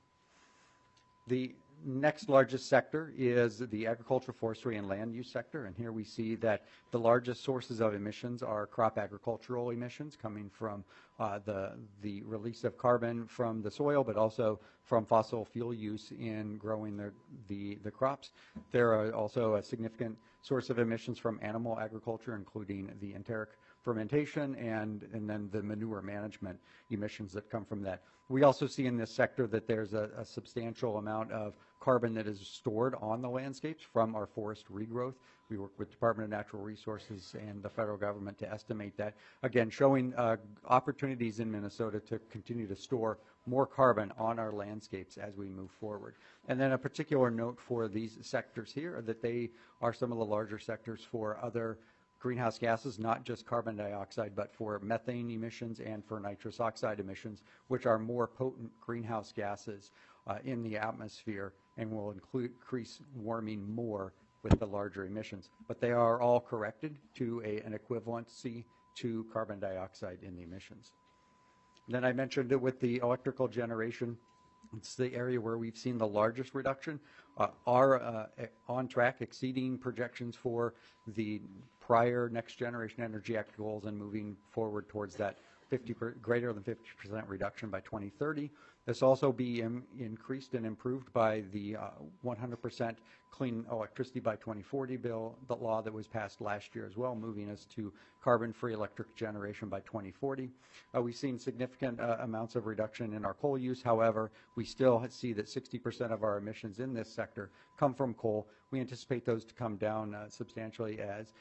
The next largest sector is the agriculture, forestry, and land use sector, and here we see that the largest sources of emissions are crop agricultural emissions coming from the release of carbon from the soil, but also from fossil fuel use in growing the crops. There are also a significant source of emissions from animal agriculture, including the enteric fermentation and then the manure management emissions that come from that. We also see in this sector that there's a substantial amount of carbon that is stored on the landscapes from our forest regrowth. We work with Department of Natural Resources and the federal government to estimate that, again, showing opportunities in Minnesota to continue to store more carbon on our landscapes as we move forward. And then a particular note for these sectors here, that they are some of the larger sectors for other greenhouse gases, not just carbon dioxide, but for methane emissions and for nitrous oxide emissions, which are more potent greenhouse gases in the atmosphere and will increase warming more with the larger emissions. But they are all corrected to an equivalency to carbon dioxide in the emissions. Then I mentioned it with the electrical generation. It's the area where we've seen the largest reduction, are on track, exceeding projections for the prior Next Generation Energy Act goals and moving forward towards that greater than 50% reduction by 2030. This also be increased and improved by the 100% clean electricity by 2040 bill, the law that was passed last year as well, moving us to carbon-free electric generation by 2040. We've seen significant amounts of reduction in our coal use. However, we still see that 60% of our emissions in this sector come from coal. We anticipate those to come down substantially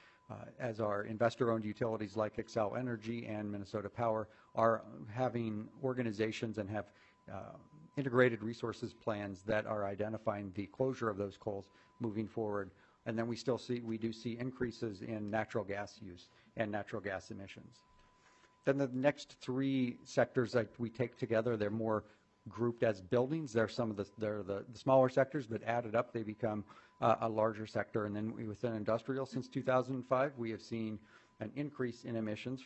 as our investor-owned utilities like Xcel Energy and Minnesota Power are having organizations and have integrated resources plans that are identifying the closure of those coals moving forward. And then we do see increases in natural gas use and natural gas emissions. Then the next three sectors that we take together, they're more grouped as buildings. They're the smaller sectors, but added up they become a larger sector. And then within industrial, since 2005, we have seen an increase in emissions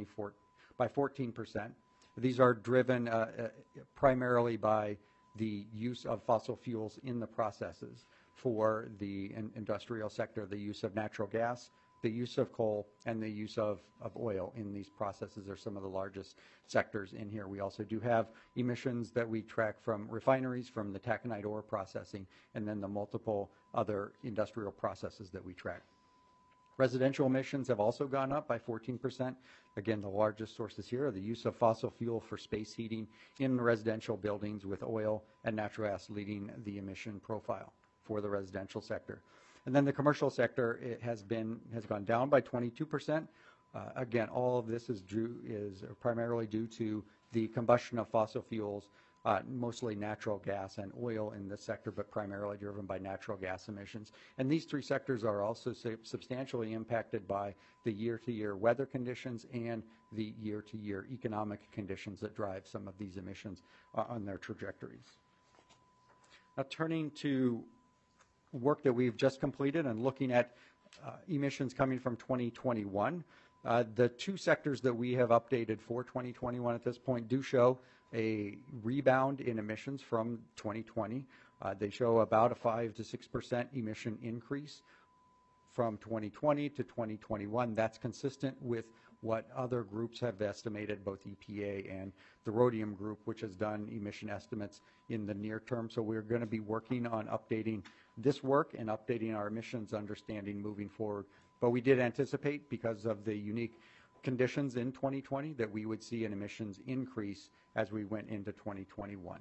by 14%. These are driven primarily by the use of fossil fuels in the processes. For the industrial sector, the use of natural gas, the use of coal, and the use of oil in these processes are some of the largest sectors in here. We also do have emissions that we track from refineries, from the taconite ore processing, and then the multiple other industrial processes that we track. Residential emissions have also gone up by 14%. Again, the largest sources here are the use of fossil fuel for space heating in residential buildings, with oil and natural gas leading the emission profile for the residential sector. And then the commercial sector, it has gone down by 22%. Again, all of this is primarily due to the combustion of fossil fuels, mostly natural gas and oil in this sector, but primarily driven by natural gas emissions. And these three sectors are also substantially impacted by the year-to-year weather conditions and the year-to-year economic conditions that drive some of these emissions on their trajectories. Now, turning to work that we've just completed and looking at emissions coming from 2021, the two sectors that we have updated for 2021 at this point do show a rebound in emissions from 2020. They show about a 5 to 6% emission increase from 2020 to 2021. That's consistent with what other groups have estimated, both EPA and the Rhodium Group, which has done emission estimates in the near term. So we're going to be working on updating this work and updating our emissions understanding moving forward. But we did anticipate, because of the unique conditions in 2020, that we would see an emissions increase as we went into 2021.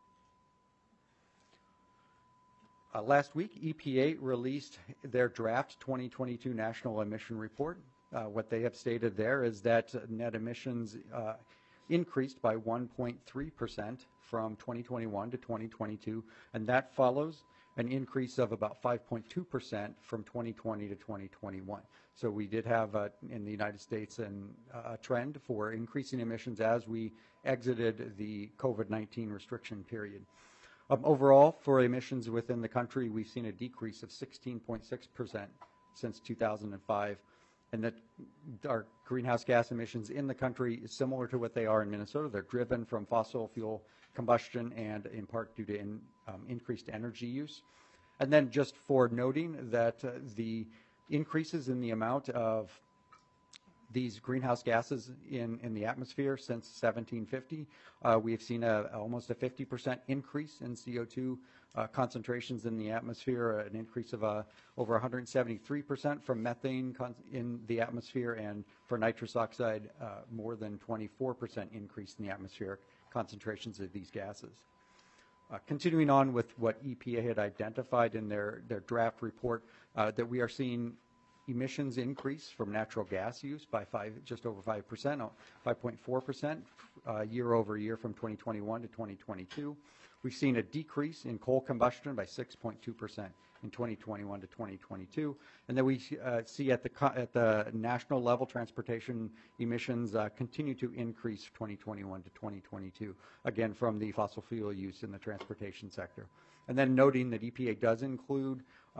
Last week, EPA released their draft 2022 National Emission Report. What they have stated there is that net emissions increased by 1.3% from 2021 to 2022, and that follows an increase of about 5.2% from 2020 to 2021. So we did have, in the United States, a trend for increasing emissions as we exited the COVID-19 restriction period. Overall, for emissions within the country, we've seen a decrease of 16.6% since 2005, and that our greenhouse gas emissions in the country is similar to what they are in Minnesota. They're driven from fossil fuel combustion and in part due to increased energy use. And then just for noting that the increases in the amount of these greenhouse gases in the atmosphere since 1750, we've seen almost a 50% increase in CO2 concentrations in the atmosphere, an increase of over 173% from methane in the atmosphere, and for nitrous oxide, more than 24% increase in the atmospheric concentrations of these gases. Continuing on with what EPA had identified in their draft report, that we are seeing emissions increase from natural gas use by just over 5%, 5.4% year over year from 2021 to 2022. We've seen a decrease in coal combustion by 6.2% in 2021 to 2022, and then we see at the national level, transportation emissions continue to increase 2021 to 2022, again from the fossil fuel use in the transportation sector. And then noting that EPA does include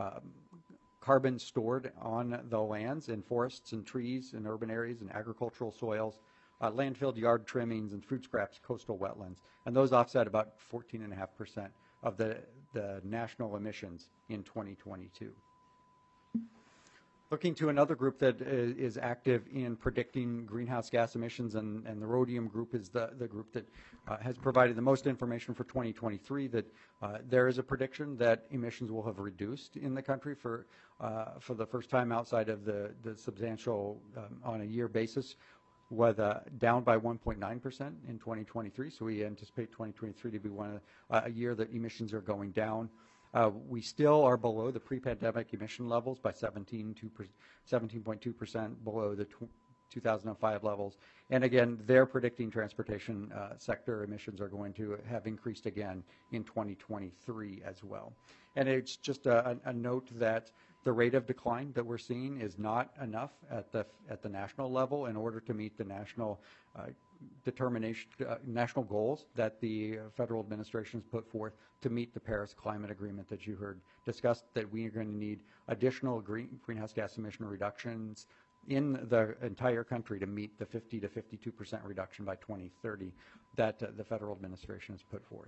carbon stored on the lands in forests and trees in urban areas and agricultural soils, landfilled yard trimmings and food scraps, coastal wetlands, and those offset about 14.5% of the national emissions in 2022. Looking to another group that is active in predicting greenhouse gas emissions, and the Rhodium group is the group that has provided the most information for 2023, that there is a prediction that emissions will have reduced in the country for the first time outside of the substantial on a year basis, with down by 1.9% in 2023. So we anticipate 2023 to be a year that emissions are going down. We still are below the pre-pandemic emission levels by 17.2% below the 2005 levels. And again, they're predicting transportation sector emissions are going to have increased again in 2023 as well. And it's just a note that the rate of decline that we're seeing is not enough at the national level in order to meet the national national goals that the federal administration has put forth to meet the Paris Climate Agreement that you heard discussed, that we are going to need additional greenhouse gas emission reductions in the entire country to meet the 50 to 52% reduction by 2030 that the federal administration has put forth.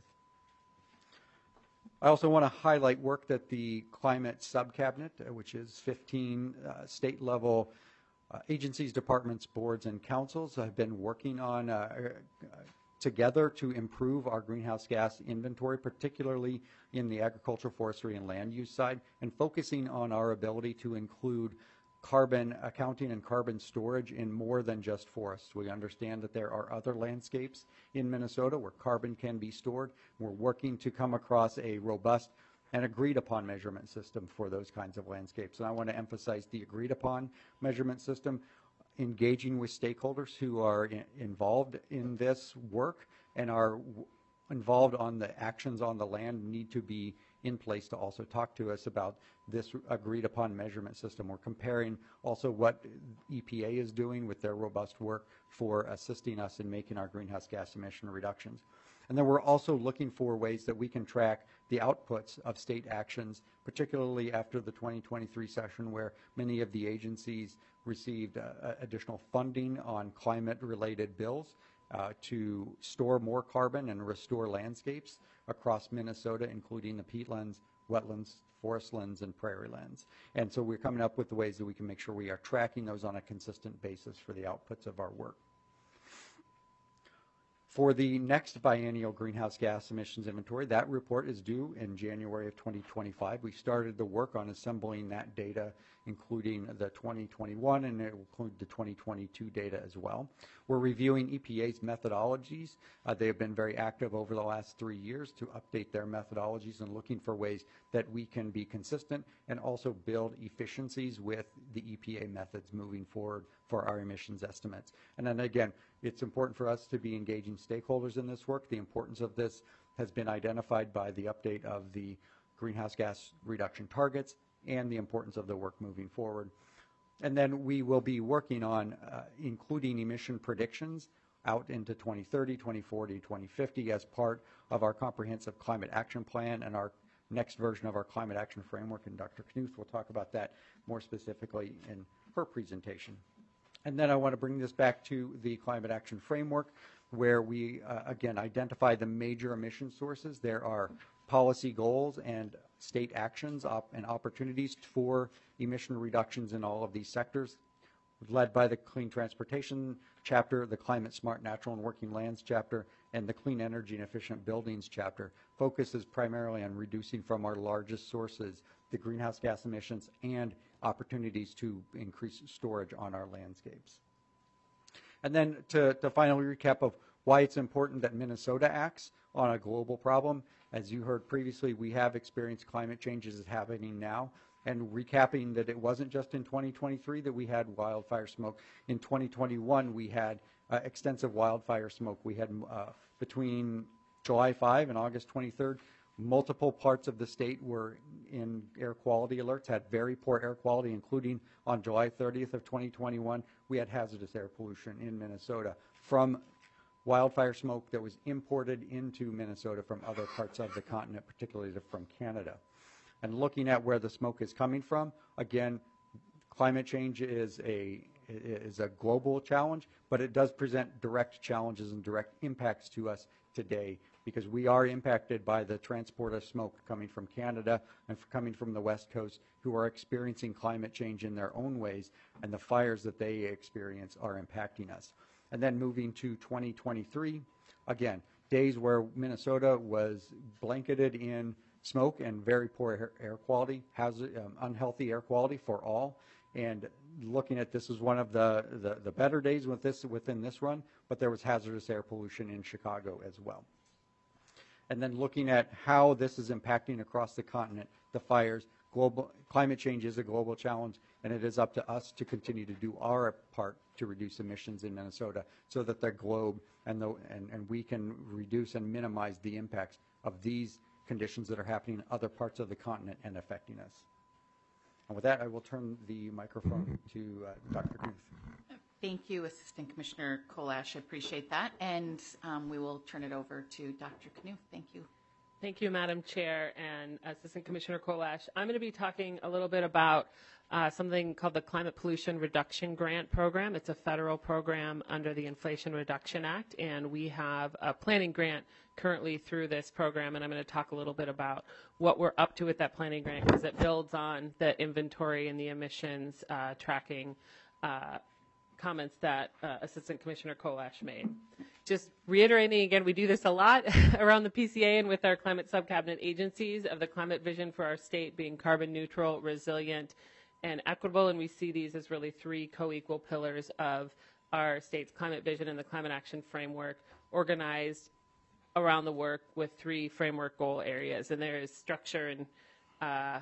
I also want to highlight work that the Climate Subcabinet, which is 15 state-level agencies, departments, boards, and councils, have been working on together to improve our greenhouse gas inventory, particularly in the agricultural, forestry, and land use side, and focusing on our ability to include carbon accounting and carbon storage in more than just forests. We understand that there are other landscapes in Minnesota where carbon can be stored. We're working to come across a robust and agreed upon measurement system for those kinds of landscapes. And I want to emphasize the agreed upon measurement system, engaging with stakeholders who are involved in this work and are involved on the actions on the land need to be in place to also talk to us about this agreed upon measurement system. We're comparing also what EPA is doing with their robust work for assisting us in making our greenhouse gas emission reductions. And then we're also looking for ways that we can track the outputs of state actions, particularly after the 2023 session, where many of the agencies received additional funding on climate-related bills to store more carbon and restore landscapes across Minnesota, including the peatlands, wetlands, forest lands, and prairie lands. And so we're coming up with the ways that we can make sure we are tracking those on a consistent basis for the outputs of our work. For the next biennial greenhouse gas emissions inventory, that report is due in January of 2025. We started the work on assembling that data, including the 2021, and it will include the 2022 data as well. We're reviewing EPA's methodologies. They have been very active over the last 3 years to update their methodologies and looking for ways that we can be consistent and also build efficiencies with the EPA methods moving forward for our emissions estimates. And then again, it's important for us to be engaging stakeholders in this work. The importance of this has been identified by the update of the greenhouse gas reduction targets and the importance of the work moving forward. And then we will be working on including emission predictions out into 2030, 2040, 2050 as part of our comprehensive climate action plan and our next version of our climate action framework. And Dr. Knuth will talk about that more specifically in her presentation. And then I want to bring this back to the climate action framework, where we, again, identify the major emission sources. There are policy goals and state actions and opportunities for emission reductions in all of these sectors, led by the Clean Transportation chapter, the Climate Smart Natural and Working Lands chapter, and the Clean Energy and Efficient Buildings chapter. Focuses primarily on reducing from our largest sources the greenhouse gas emissions and opportunities to increase storage on our landscapes. And then to finally recap of why it's important that Minnesota acts on a global problem. As you heard previously, we have experienced climate changes happening now. And recapping that it wasn't just in 2023 that we had wildfire smoke. In 2021, we had extensive wildfire smoke. We had between July 5 and August 23rd, multiple parts of the state were in air quality alerts, had very poor air quality, including on July 30th of 2021, we had hazardous air pollution in Minnesota from wildfire smoke that was imported into Minnesota from other parts of the continent, particularly from Canada. And looking at where the smoke is coming from, again, climate change is a global challenge, but it does present direct challenges and direct impacts to us today because we are impacted by the transport of smoke coming from Canada and coming from the West Coast, who are experiencing climate change in their own ways, and the fires that they experience are impacting us. And then moving to 2023, again, days where Minnesota was blanketed in smoke and very poor air quality, unhealthy air quality for all. And looking at this as one of the better days within this run, but there was hazardous air pollution in Chicago as well. And then looking at how this is impacting across the continent, the fires, climate change is a global challenge, and it is up to us to continue to do our part to reduce emissions in Minnesota so that the globe and we can reduce and minimize the impacts of these conditions that are happening in other parts of the continent and affecting us. And with that, I will turn the microphone to Dr. Knuth. Thank you, Assistant Commissioner Kolash. I appreciate that. And we will turn it over to Dr. Knuth. Thank you. Thank you, Madam Chair and Assistant Commissioner Kolash. I'm going to be talking a little bit about something called the Climate Pollution Reduction Grant Program. It's a federal program under the Inflation Reduction Act, and we have a planning grant currently through this program, and I'm going to talk a little bit about what we're up to with that planning grant because it builds on the inventory and the emissions tracking comments that Assistant Commissioner Kolash made. Just reiterating again, we do this a lot around the PCA and with our climate subcabinet agencies of the climate vision for our state being carbon neutral, resilient, and equitable, and we see these as really three co-equal pillars of our state's climate vision and the climate action framework organized around the work with three framework goal areas. And there is structure and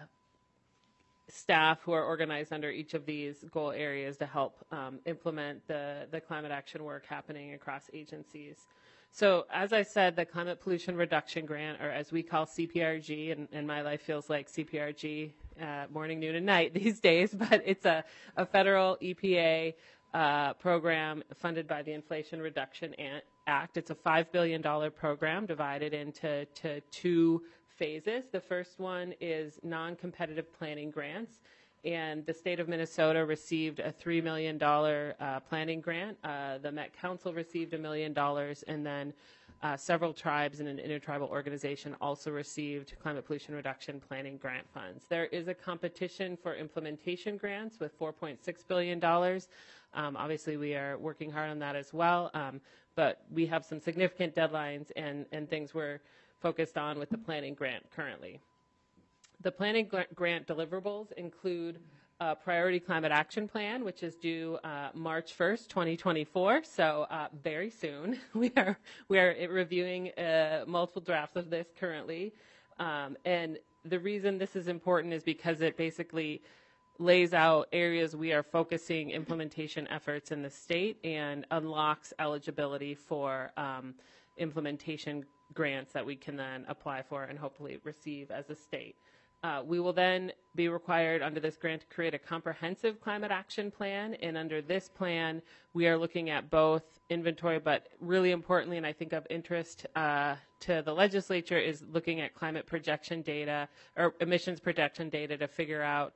staff who are organized under each of these goal areas to help implement the climate action work happening across agencies. So as I said, the Climate Pollution Reduction Grant, or as we call CPRG, and my life feels like CPRG morning, noon, and night these days, but it's a federal EPA program funded by the Inflation Reduction Act. It's a $5 billion program divided into two phases. The first one is non-competitive planning grants, and the state of Minnesota received a $3 million planning grant. The Met Council received $1 million, and then several tribes and an intertribal organization also received climate pollution reduction planning grant funds. There is a competition for implementation grants with $4.6 billion. Obviously, we are working hard on that as well, but we have some significant deadlines and things we're focused on with the planning grant currently. The planning grant deliverables include a priority climate action plan, which is due March 1st, 2024. So very soon. We are reviewing multiple drafts of this currently. And the reason this is important is because it basically lays out areas we are focusing implementation efforts in the state and unlocks eligibility for implementation grants that we can then apply for and hopefully receive as a state. We will then be required under this grant to create a comprehensive climate action plan. And under this plan, we are looking at both inventory, but really importantly, and I think of interest to the legislature, is looking at climate projection data or emissions projection data to figure out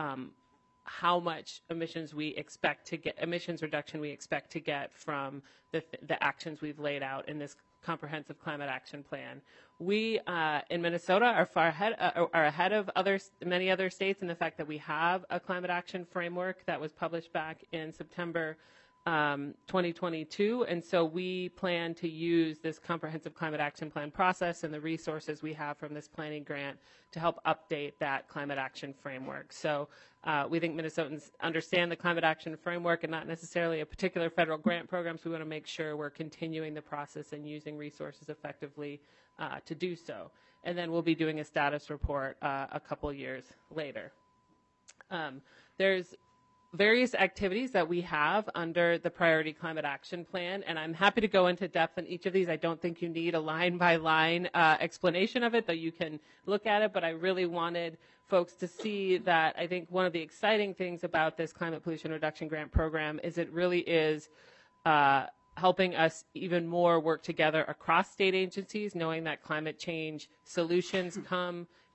how much emissions reduction we expect to get from the actions we've laid out in this comprehensive climate action plan. We in Minnesota are ahead of many other states in the fact that we have a climate action framework that was published back in September 2022, and so we plan to use this comprehensive climate action plan process and the resources we have from this planning grant to help update that climate action framework. So we think Minnesotans understand the climate action framework and not necessarily a particular federal grant program, so we want to make sure we're continuing the process and using resources effectively to do so. And then we'll be doing a status report a couple years later. There's various activities that we have under the Priority Climate Action Plan, and I'm happy to go into depth on each of these. I don't think you need a line-by-line explanation of it, though you can look at it, but I really wanted folks to see that I think one of the exciting things about this Climate Pollution Reduction Grant Program is it really is helping us even more work together across state agencies, knowing that climate change solutions come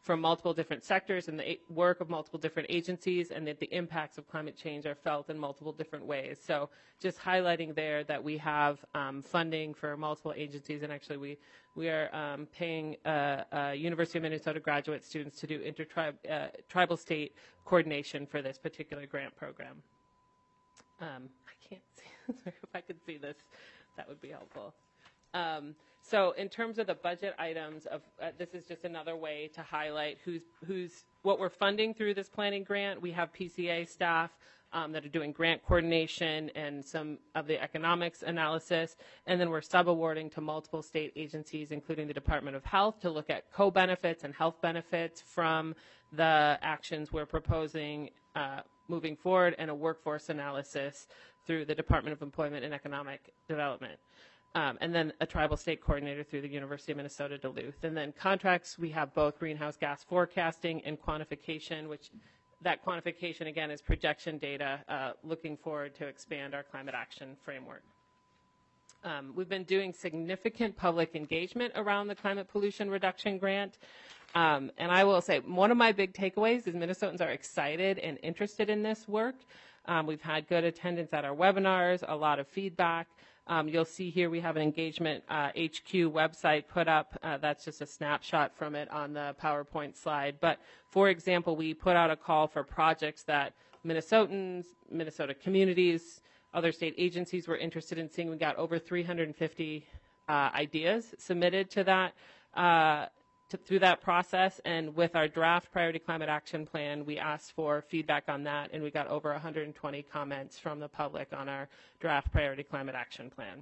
from multiple different sectors and the work of multiple different agencies, and that the impacts of climate change are felt in multiple different ways. So just highlighting there that we have funding for multiple agencies, and actually we are paying University of Minnesota graduate students to do tribal state coordination for this particular grant program. I can't see, if I could see this, that would be helpful. So in terms of the budget items, this is just another way to highlight what we're funding through this planning grant. We have PCA staff that are doing grant coordination and some of the economics analysis, and then we're sub-awarding to multiple state agencies, including the Department of Health, to look at co-benefits and health benefits from the actions we're proposing moving forward, and a workforce analysis through the Department of Employment and Economic Development. And then a tribal state coordinator through the University of Minnesota Duluth. And then contracts, we have both greenhouse gas forecasting and quantification, which that quantification, again, is projection data looking forward to expand our climate action framework. We've been doing significant public engagement around the climate pollution reduction grant. And I will say one of my big takeaways is Minnesotans are excited and interested in this work. We've had good attendance at our webinars, a lot of feedback. You'll see here we have an engagement HQ website put up. That's just a snapshot from it on the PowerPoint slide. But for example, we put out a call for projects that Minnesotans, Minnesota communities, other state agencies were interested in seeing. We got over 350 ideas submitted to that through that process, and with our draft Priority Climate Action Plan, we asked for feedback on that, and we got over 120 comments from the public on our draft Priority Climate Action Plan.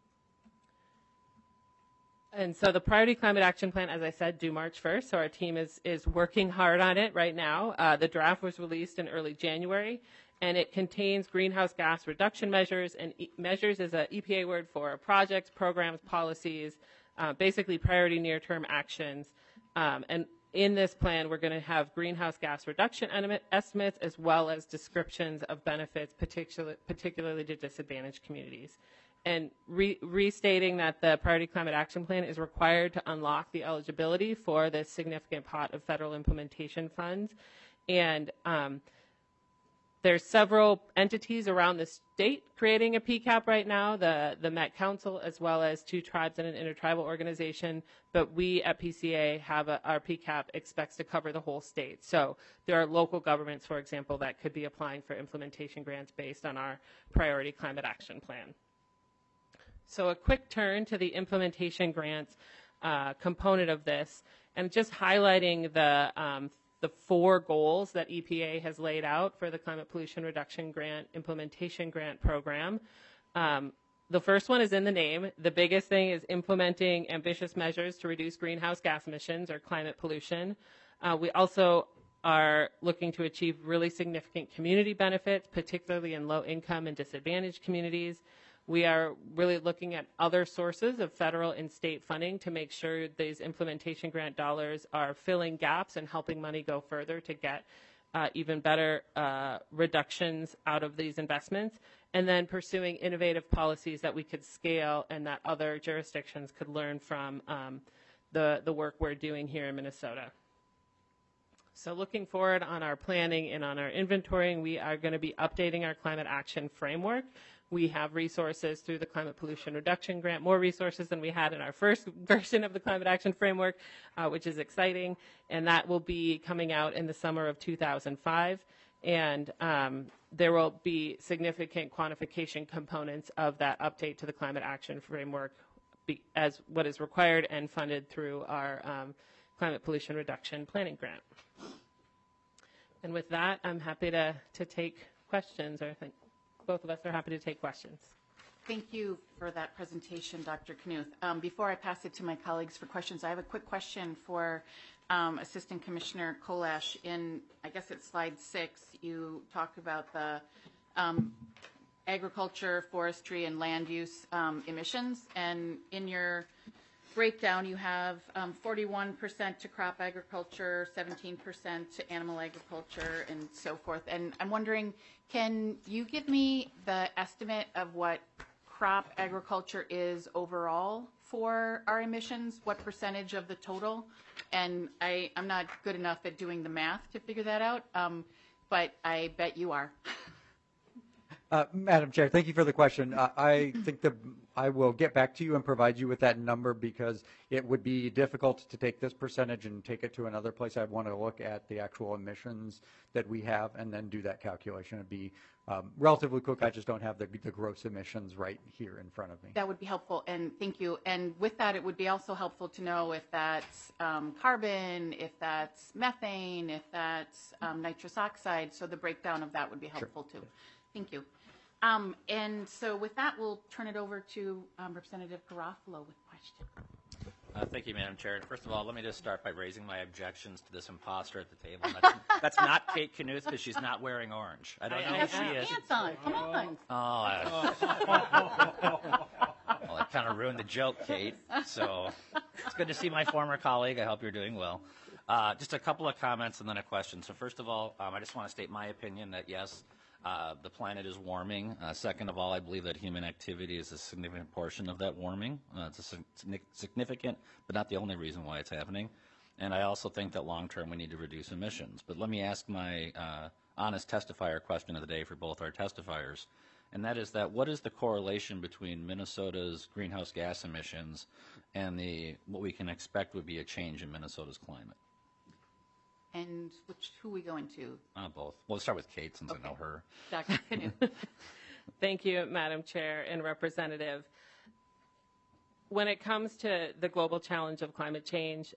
And so the Priority Climate Action Plan, as I said, due March 1st, so our team is working hard on it right now. The draft was released in early January, and it contains greenhouse gas reduction measures, and measures is an EPA word for projects, programs, policies, basically priority near-term actions. And in this plan, we're going to have greenhouse gas reduction estimates as well as descriptions of benefits, particularly to disadvantaged communities. And restating that the Priority Climate Action Plan is required to unlock the eligibility for this significant pot of federal implementation funds. And there's several entities around the state creating a PCAP right now, the Met Council, as well as 2 tribes and an intertribal organization. But we at PCA have our PCAP expects to cover the whole state. So there are local governments, for example, that could be applying for implementation grants based on our Priority Climate Action Plan. So a quick turn to the implementation grants component of this, and just highlighting the 4 goals that EPA has laid out for the Climate Pollution Reduction Grant Implementation Grant Program. The first one is in the name. The biggest thing is implementing ambitious measures to reduce greenhouse gas emissions or climate pollution. We also are looking to achieve really significant community benefits, particularly in low-income and disadvantaged communities. We are really looking at other sources of federal and state funding to make sure these implementation grant dollars are filling gaps and helping money go further to get even better reductions out of these investments, and then pursuing innovative policies that we could scale and that other jurisdictions could learn from the work we're doing here in Minnesota. So looking forward on our planning and on our inventorying, we are going to be updating our climate action framework. We have resources through the Climate Pollution Reduction Grant, more resources than we had in our first version of the Climate Action Framework, which is exciting. And that will be coming out in the summer of 2005. And there will be significant quantification components of that update to the Climate Action Framework as what is required and funded through our Climate Pollution Reduction Planning Grant. And with that, I'm happy to take questions, or I think both of us are happy to take questions. Thank you for that presentation, Dr. Knuth. Before I pass it to my colleagues for questions, I have a quick question for Assistant Commissioner Kolash. In, I guess it's slide 6, you talk about the agriculture, forestry, and land use emissions. And in your breakdown, you have 41% to crop agriculture, 17% to animal agriculture, and so forth. And I'm wondering, can you give me the estimate of what crop agriculture is overall for our emissions, what percentage of the total. And I'm not good enough at doing the math to figure that out, but I bet you are. Madam Chair, thank you for the question. I think that I will get back to you and provide you with that number because it would be difficult to take this percentage and take it to another place. I'd want to look at the actual emissions that we have and then do that calculation. It'd be relatively quick. I just don't have the gross emissions right here in front of me. That would be helpful, and thank you. And with that, it would be also helpful to know if that's carbon, if that's methane, if that's nitrous oxide. So the breakdown of that would be helpful too. Thank you. And so with that, we'll turn it over to Representative Garofalo with question. Thank you, Madam Chair. First of all, let me just start by raising my objections to this imposter at the table. That's not Kate Knuth because she's not wearing orange. I don't know who she is. Pants on. Come on. Well, that kind of ruined the joke, Kate. So it's good to see my former colleague. I hope you're doing well. Just a couple of comments and then a question. So first of all, I just want to state my opinion that yes, the planet is warming. Second of all, I believe that human activity is a significant portion of that warming. It's a significant, but not the only reason why it's happening. And I also think that long-term we need to reduce emissions. But let me ask my honest testifier question of the day for both our testifiers. And that is that what is the correlation between Minnesota's greenhouse gas emissions and what we can expect would be a change in Minnesota's climate? And who are we going to? Both. Well, let's start with Kate since I know her. Dr. Knuth. Thank you, Madam Chair and Representative. When it comes to the global challenge of climate change,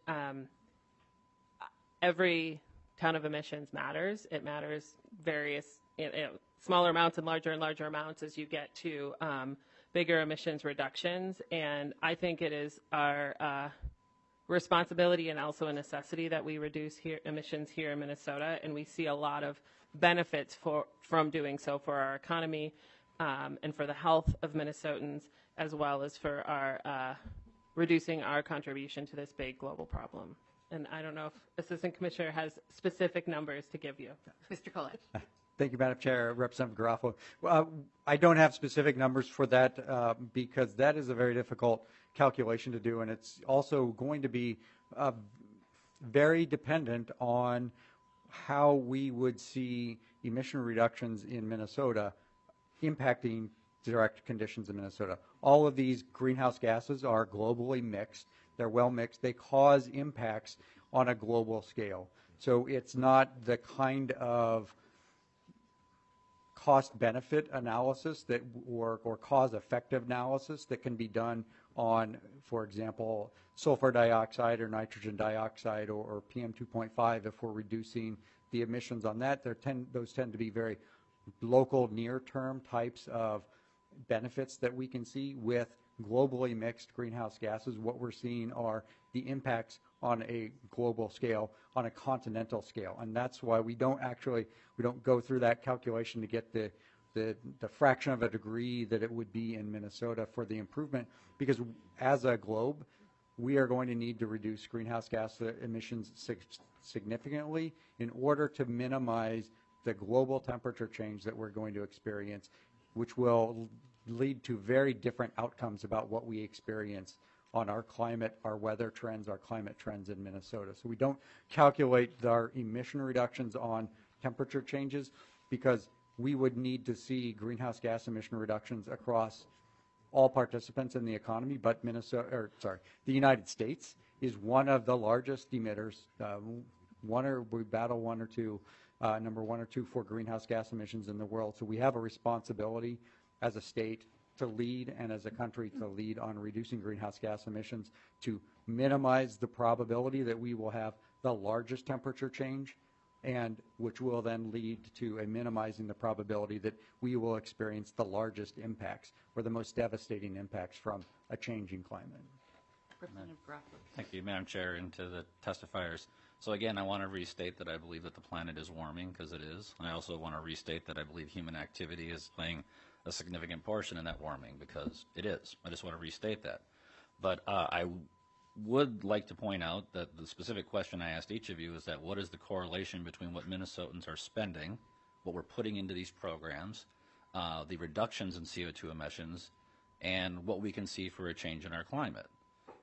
every ton of emissions matters. It matters various smaller amounts and larger amounts as you get to bigger emissions reductions. And I think it is our responsibility and also a necessity that we reduce emissions here in Minnesota, and we see a lot of benefits from doing so for our economy and for the health of Minnesotans, as well as for our reducing our contribution to this big global problem. And I don't know if Assistant Commissioner has specific numbers to give you. Mr. Kolach. Thank you, Madam Chair. Representative Garofalo. I don't have specific numbers for that because that is a very difficult calculation to do, and it's also going to be very dependent on how we would see emission reductions in Minnesota impacting direct conditions in Minnesota. All of these greenhouse gases are globally mixed. They're well mixed. They cause impacts on a global scale. So it's not the kind of cost-benefit analysis that or cause-effective analysis that can be done on, for example, sulfur dioxide or nitrogen dioxide or PM 2.5 if we're reducing the emissions on that. Those tend to be very local, near-term types of benefits that we can see. With globally mixed greenhouse gases, what we're seeing are the impacts on a global scale, on a continental scale. And that's why we don't go through that calculation to get the fraction of a degree that it would be in Minnesota for the improvement, because as a globe, we are going to need to reduce greenhouse gas emissions significantly in order to minimize the global temperature change that we're going to experience, which will lead to very different outcomes about what we experience on our climate, our weather trends, our climate trends in Minnesota. So we don't calculate our emission reductions on temperature changes because we would need to see greenhouse gas emission reductions across all participants in the economy, but the United States is one of the largest emitters. We battle number one or two for greenhouse gas emissions in the world. So we have a responsibility as a state to lead and as a country to lead on reducing greenhouse gas emissions to minimize the probability that we will have the largest temperature change, and which will then lead to a minimizing the probability that we will experience the largest impacts or the most devastating impacts from a changing climate. Representative Garofalo. Thank you, Madam Chair, and to the testifiers. So again, I want to restate that I believe that the planet is warming, because it is. And I also want to restate that I believe human activity is playing a significant portion in that warming, because it is. I just want to restate that. But I would like to point out that the specific question I asked each of you is that what is the correlation between what Minnesotans are spending, what we're putting into these programs, the reductions in CO2 emissions, and what we can see for a change in our climate.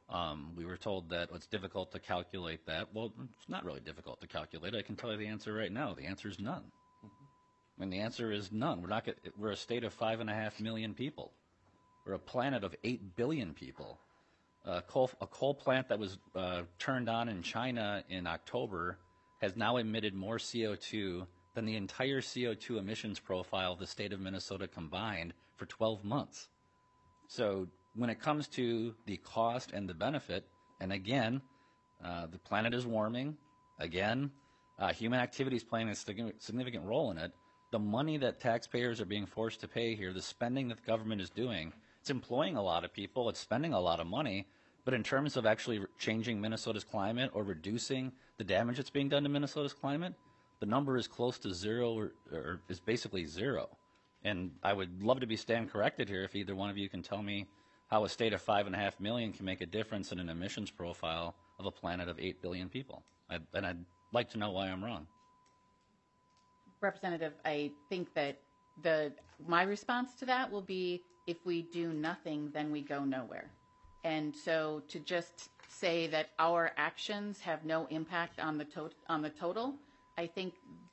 We were told that it's difficult to calculate that. Well, it's not really difficult to calculate. I can tell you the answer right now. The answer is none. I mean, the answer is none. We're a state of 5.5 million people. We're a planet of 8 billion people. A coal plant that was turned on in China in October has now emitted more CO2 than the entire CO2 emissions profile of the state of Minnesota combined for 12 months. So when it comes to the cost and the benefit, and again, the planet is warming, again, human activity is playing a significant role in it. The money that taxpayers are being forced to pay here, the spending that the government is doing, it's employing a lot of people, it's spending a lot of money, but in terms of actually changing Minnesota's climate or reducing the damage that's being done to Minnesota's climate, the number is close to zero or is basically zero. And I would love to be stand corrected here if either one of you can tell me how a state of 5.5 million can make a difference in an emissions profile of a planet of 8 billion people. And I'd like to know why I'm wrong. Representative, I think that my response to that will be, if we do nothing, then we go nowhere. And so to just say that our actions have no impact on the total, I think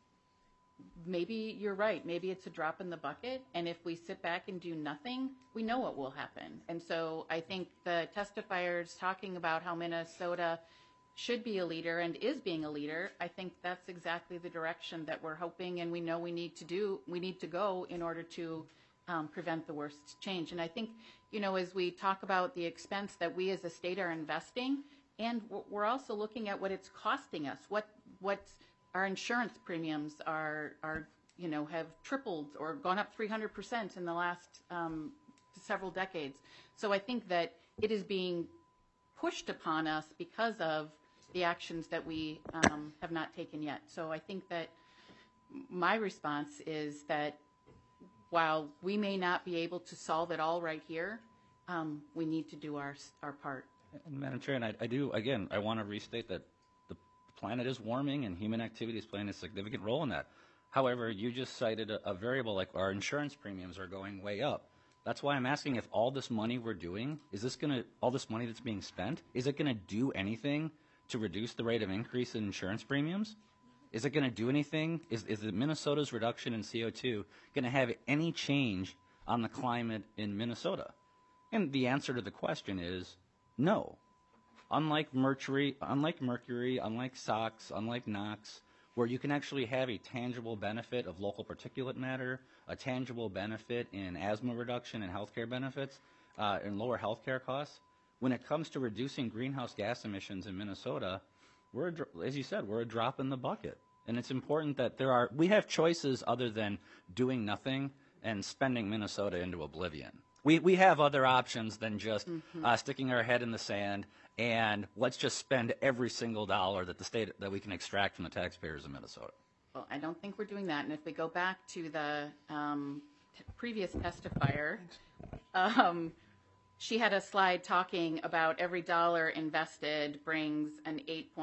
maybe you're right. Maybe it's a drop in the bucket. And if we sit back and do nothing, we know what will happen. And so I think the testifiers talking about how Minnesota should be a leader and is being a leader, I think that's exactly the direction that we're hoping and we know we need to go in order to prevent the worst change. And I think, as we talk about the expense that we as a state are investing, and we're also looking at what it's costing us, what our insurance premiums are have tripled or gone up 300% in the last several decades. So I think that it is being pushed upon us because of the actions that we have not taken yet. So I think that my response is that while we may not be able to solve it all right here, we need to do our part. And Madam Chair, and I want to restate that the planet is warming and human activity is playing a significant role in that. However, you just cited a variable like our insurance premiums are going way up. That's why I'm asking if all this money we're doing, all this money that's being spent, is it going to do anything to reduce the rate of increase in insurance premiums? Is it going to do anything? Is Minnesota's reduction in CO2 going to have any change on the climate in Minnesota? And the answer to the question is no. Unlike mercury, unlike SOx, unlike NOx, where you can actually have a tangible benefit of local particulate matter, a tangible benefit in asthma reduction and healthcare benefits, and lower healthcare costs, when it comes to reducing greenhouse gas emissions in Minnesota, as you said, we're a drop in the bucket. And it's important that we have choices other than doing nothing and spending Minnesota into oblivion. We have other options than just sticking our head in the sand and let's just spend every single dollar that we can extract from the taxpayers of Minnesota. Well, I don't think we're doing that. And if we go back to the previous testifier, she had a slide talking about every dollar invested brings an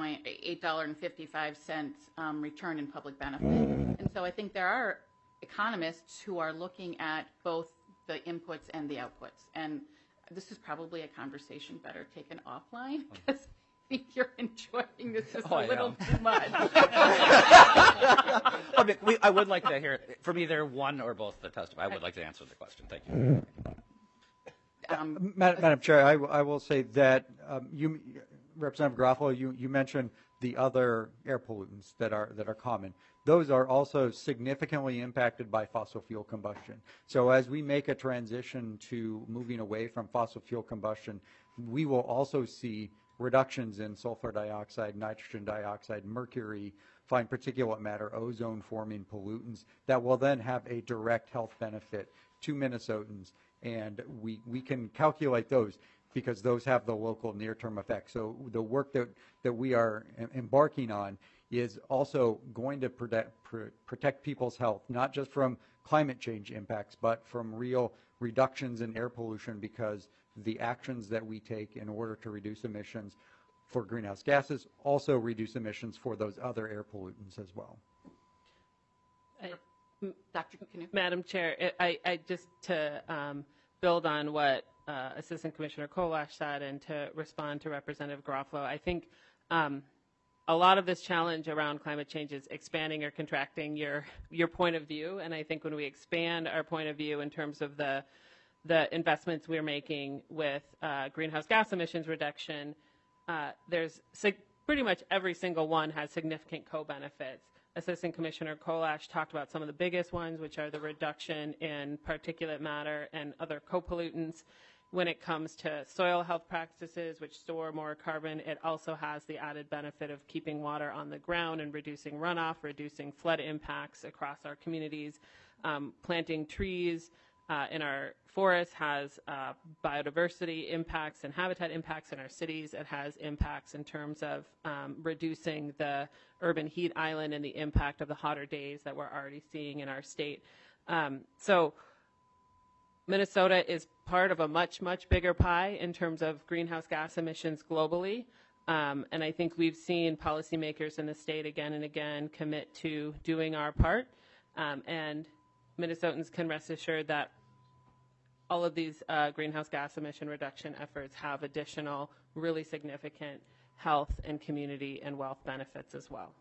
$8.55 return in public benefit. And so I think there are economists who are looking at both the inputs and the outputs. And this is probably a conversation better taken offline because I think you're enjoying this just a little too much. I would like to hear, from either one or both the testimony. I would like to answer the question. Thank you. Madam Chair, I will say that Representative Garofalo, you mentioned the other air pollutants that are common. Those are also significantly impacted by fossil fuel combustion. So as we make a transition to moving away from fossil fuel combustion, we will also see reductions in sulfur dioxide, nitrogen dioxide, mercury, fine particulate matter, ozone-forming pollutants that will then have a direct health benefit to Minnesotans. And we can calculate those because those have the local near-term effects. So the work that we are embarking on is also going to protect people's health, not just from climate change impacts, but from real reductions in air pollution, because the actions that we take in order to reduce emissions for greenhouse gases also reduce emissions for those other air pollutants as well. Dr. Canoe? Madam Chair, I just to build on what Assistant Commissioner Kolash said and to respond to Representative Garofalo, I think a lot of this challenge around climate change is expanding or contracting your point of view. And I think when we expand our point of view in terms of the investments we're making with greenhouse gas emissions reduction, there's pretty much every single one has significant co-benefits. Assistant Commissioner Kolash talked about some of the biggest ones, which are the reduction in particulate matter and other co-pollutants. When it comes to soil health practices, which store more carbon, it also has the added benefit of keeping water on the ground and reducing runoff, reducing flood impacts across our communities. Planting trees in our forests has biodiversity impacts and habitat impacts in our cities. It has impacts in terms of reducing the urban heat island and the impact of the hotter days that we're already seeing in our state. So Minnesota is part of a much, much bigger pie in terms of greenhouse gas emissions globally. And I think we've seen policymakers in the state again and again commit to doing our part. And Minnesotans can rest assured that all of these greenhouse gas emission reduction efforts have additional, really significant health and community and wealth benefits as well.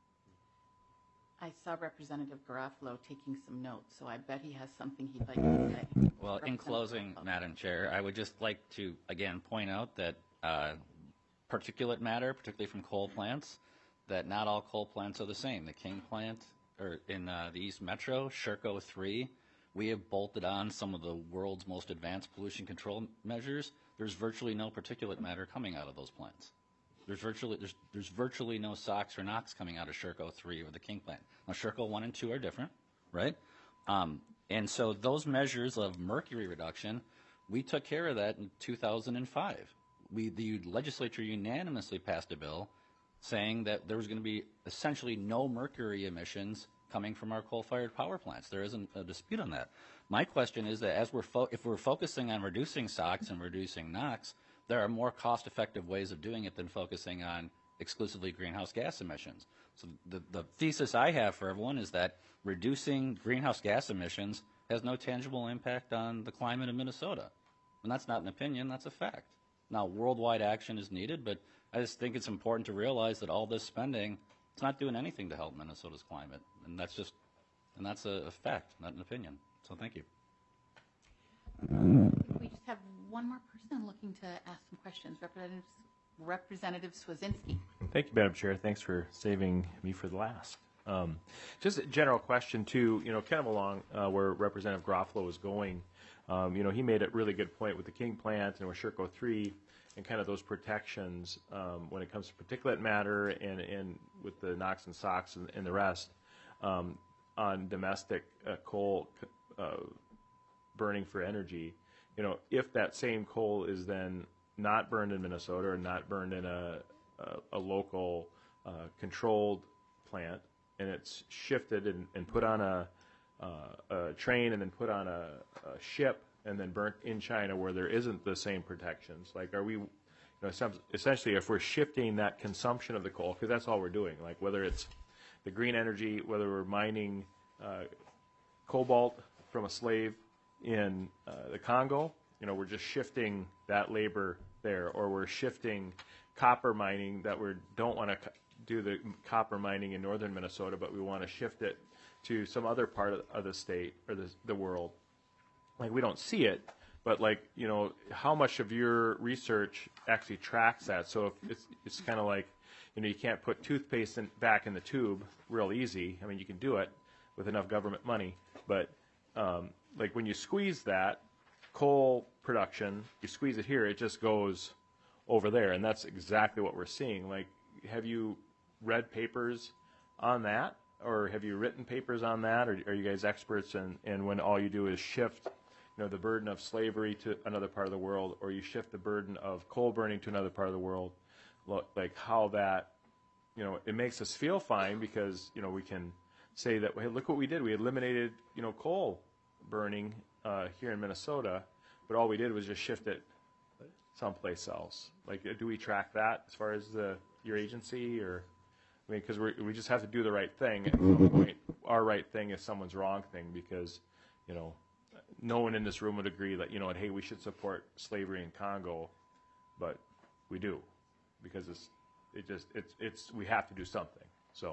I saw Representative Garofalo taking some notes, so I bet he has something he'd like to say. Well, in closing, Madam Chair, I would just like to, again, point out that particulate matter, particularly from coal plants, that not all coal plants are the same. The King plant or in the East Metro, Sherco 3, we have bolted on some of the world's most advanced pollution control measures. There's virtually no particulate matter coming out of those plants. There's virtually no SOx or NOx coming out of Sherco 3 or the King plant. Now, Sherco 1 and 2 are different, right? And so those measures of mercury reduction, we took care of that in 2005. The legislature unanimously passed a bill saying that there was going to be essentially no mercury emissions coming from our coal-fired power plants. There isn't a dispute on that. My question is that as if we're focusing on reducing SOx and reducing NOx, there are more cost-effective ways of doing it than focusing on exclusively greenhouse gas emissions. So the thesis I have for everyone is that reducing greenhouse gas emissions has no tangible impact on the climate of Minnesota. And that's not an opinion, that's a fact. Now, worldwide action is needed, but I just think it's important to realize that all this spending, it's not doing anything to help Minnesota's climate. And that's a fact, not an opinion. So thank you. We just have one more person looking to ask some questions. Representative Swedzinski. Thank you, Madam Chair. Thanks for saving me for the last. Just a general question, too, kind of along where Representative Garofalo was going. He made a really good point with the King plant and with Sherco 3 and kind of those protections when it comes to particulate matter and with the NOx and SOx and the rest on domestic coal burning for energy. If that same coal is then not burned in Minnesota or not burned in a local controlled plant, and it's shifted and put on a train and then put on a ship and then burnt in China where there isn't the same protections, like are we, essentially if we're shifting that consumption of the coal, because that's all we're doing, like whether it's the green energy, whether we're mining cobalt from a slave in the Congo, we're just shifting that labor there, or we're shifting copper mining that we don't want to do the copper mining in northern Minnesota, but we want to shift it to some other part of the state or the world. Like we don't see it, but how much of your research actually tracks that? So if it's kind of like, you can't put toothpaste back in the tube real easy. I mean, you can do it with enough government money, but like when you squeeze that coal production, you squeeze it here, it just goes over there, and that's exactly what we're seeing. Like, have you read papers on that, or have you written papers on that, or are you guys experts in when all you do is shift, the burden of slavery to another part of the world, or you shift the burden of coal burning to another part of the world, like how that, it makes us feel fine because, we can say that, hey, look what we did. We eliminated, coal burning here in Minnesota, but all we did was just shift it someplace else. Like, do we track that as far as your agency, or, because we just have to do the right thing. At some point, our right thing is someone's wrong thing because, no one in this room would agree that, hey, we should support slavery in Congo, but we do, because we have to do something. So.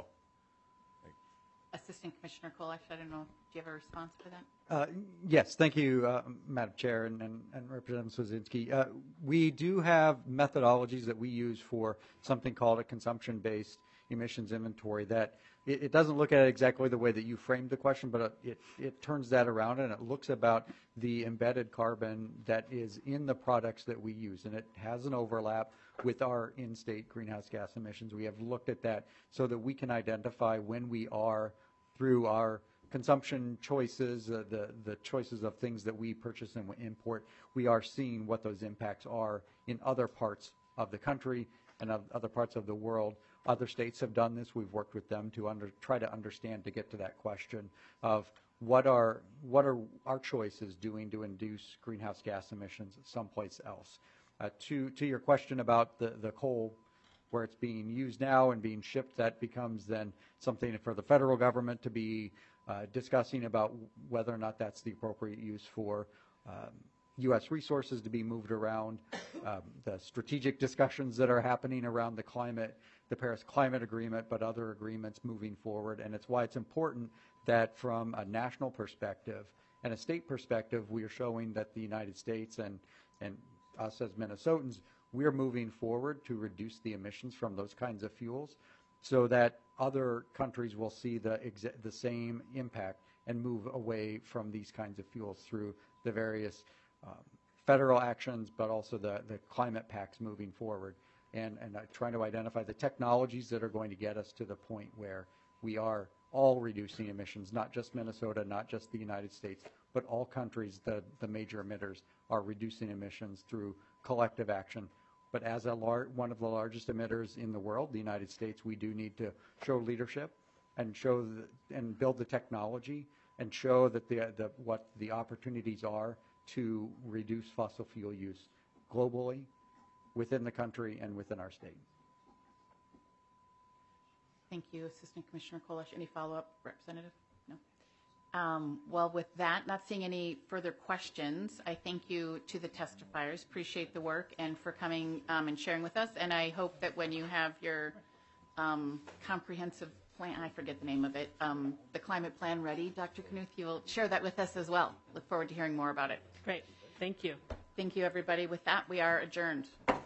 Assistant Commissioner Kolash, I don't know, do you have a response for that? Yes, thank you, Madam Chair and Representative Swazinski. We do have methodologies that we use for something called a consumption-based emissions inventory that it doesn't look at it exactly the way that you framed the question, but it turns that around and it looks about the embedded carbon that is in the products that we use, and it has an overlap with our in-state greenhouse gas emissions. We have looked at that so that we can identify when we are, through our consumption choices, the choices of things that we purchase and import, we are seeing what those impacts are in other parts of the country and other parts of the world. Other states have done this. We've worked with them to try to understand, to get to that question of what are our choices doing to induce greenhouse gas emissions someplace else. To your question about the coal, where it's being used now and being shipped, that becomes then something for the federal government to be discussing about whether or not that's the appropriate use for U.S. resources to be moved around, the strategic discussions that are happening around the Paris Climate Agreement, but other agreements moving forward. And it's why it's important that from a national perspective and a state perspective, we are showing that the United States and us as Minnesotans, we're moving forward to reduce the emissions from those kinds of fuels so that other countries will see the same impact and move away from these kinds of fuels through the various federal actions, but also the climate pacts moving forward. And trying to identify the technologies that are going to get us to the point where we are all reducing emissions, not just Minnesota, not just the United States, but all countries, the major emitters, are reducing emissions through collective action. But as one of the largest emitters in the world, the United States, we do need to show leadership and and build the technology and show that what the opportunities are to reduce fossil fuel use globally, within the country, and within our state. Thank you, Assistant Commissioner Kolash. Any follow-up, Representative? No. Well, with that, not seeing any further questions, I thank you to the testifiers. Appreciate the work and for coming and sharing with us. And I hope that when you have your comprehensive plan, I forget the name of it, the climate plan ready, Dr. Knuth, you will share that with us as well. Look forward to hearing more about it. Great. Thank you. Thank you, everybody. With that, we are adjourned.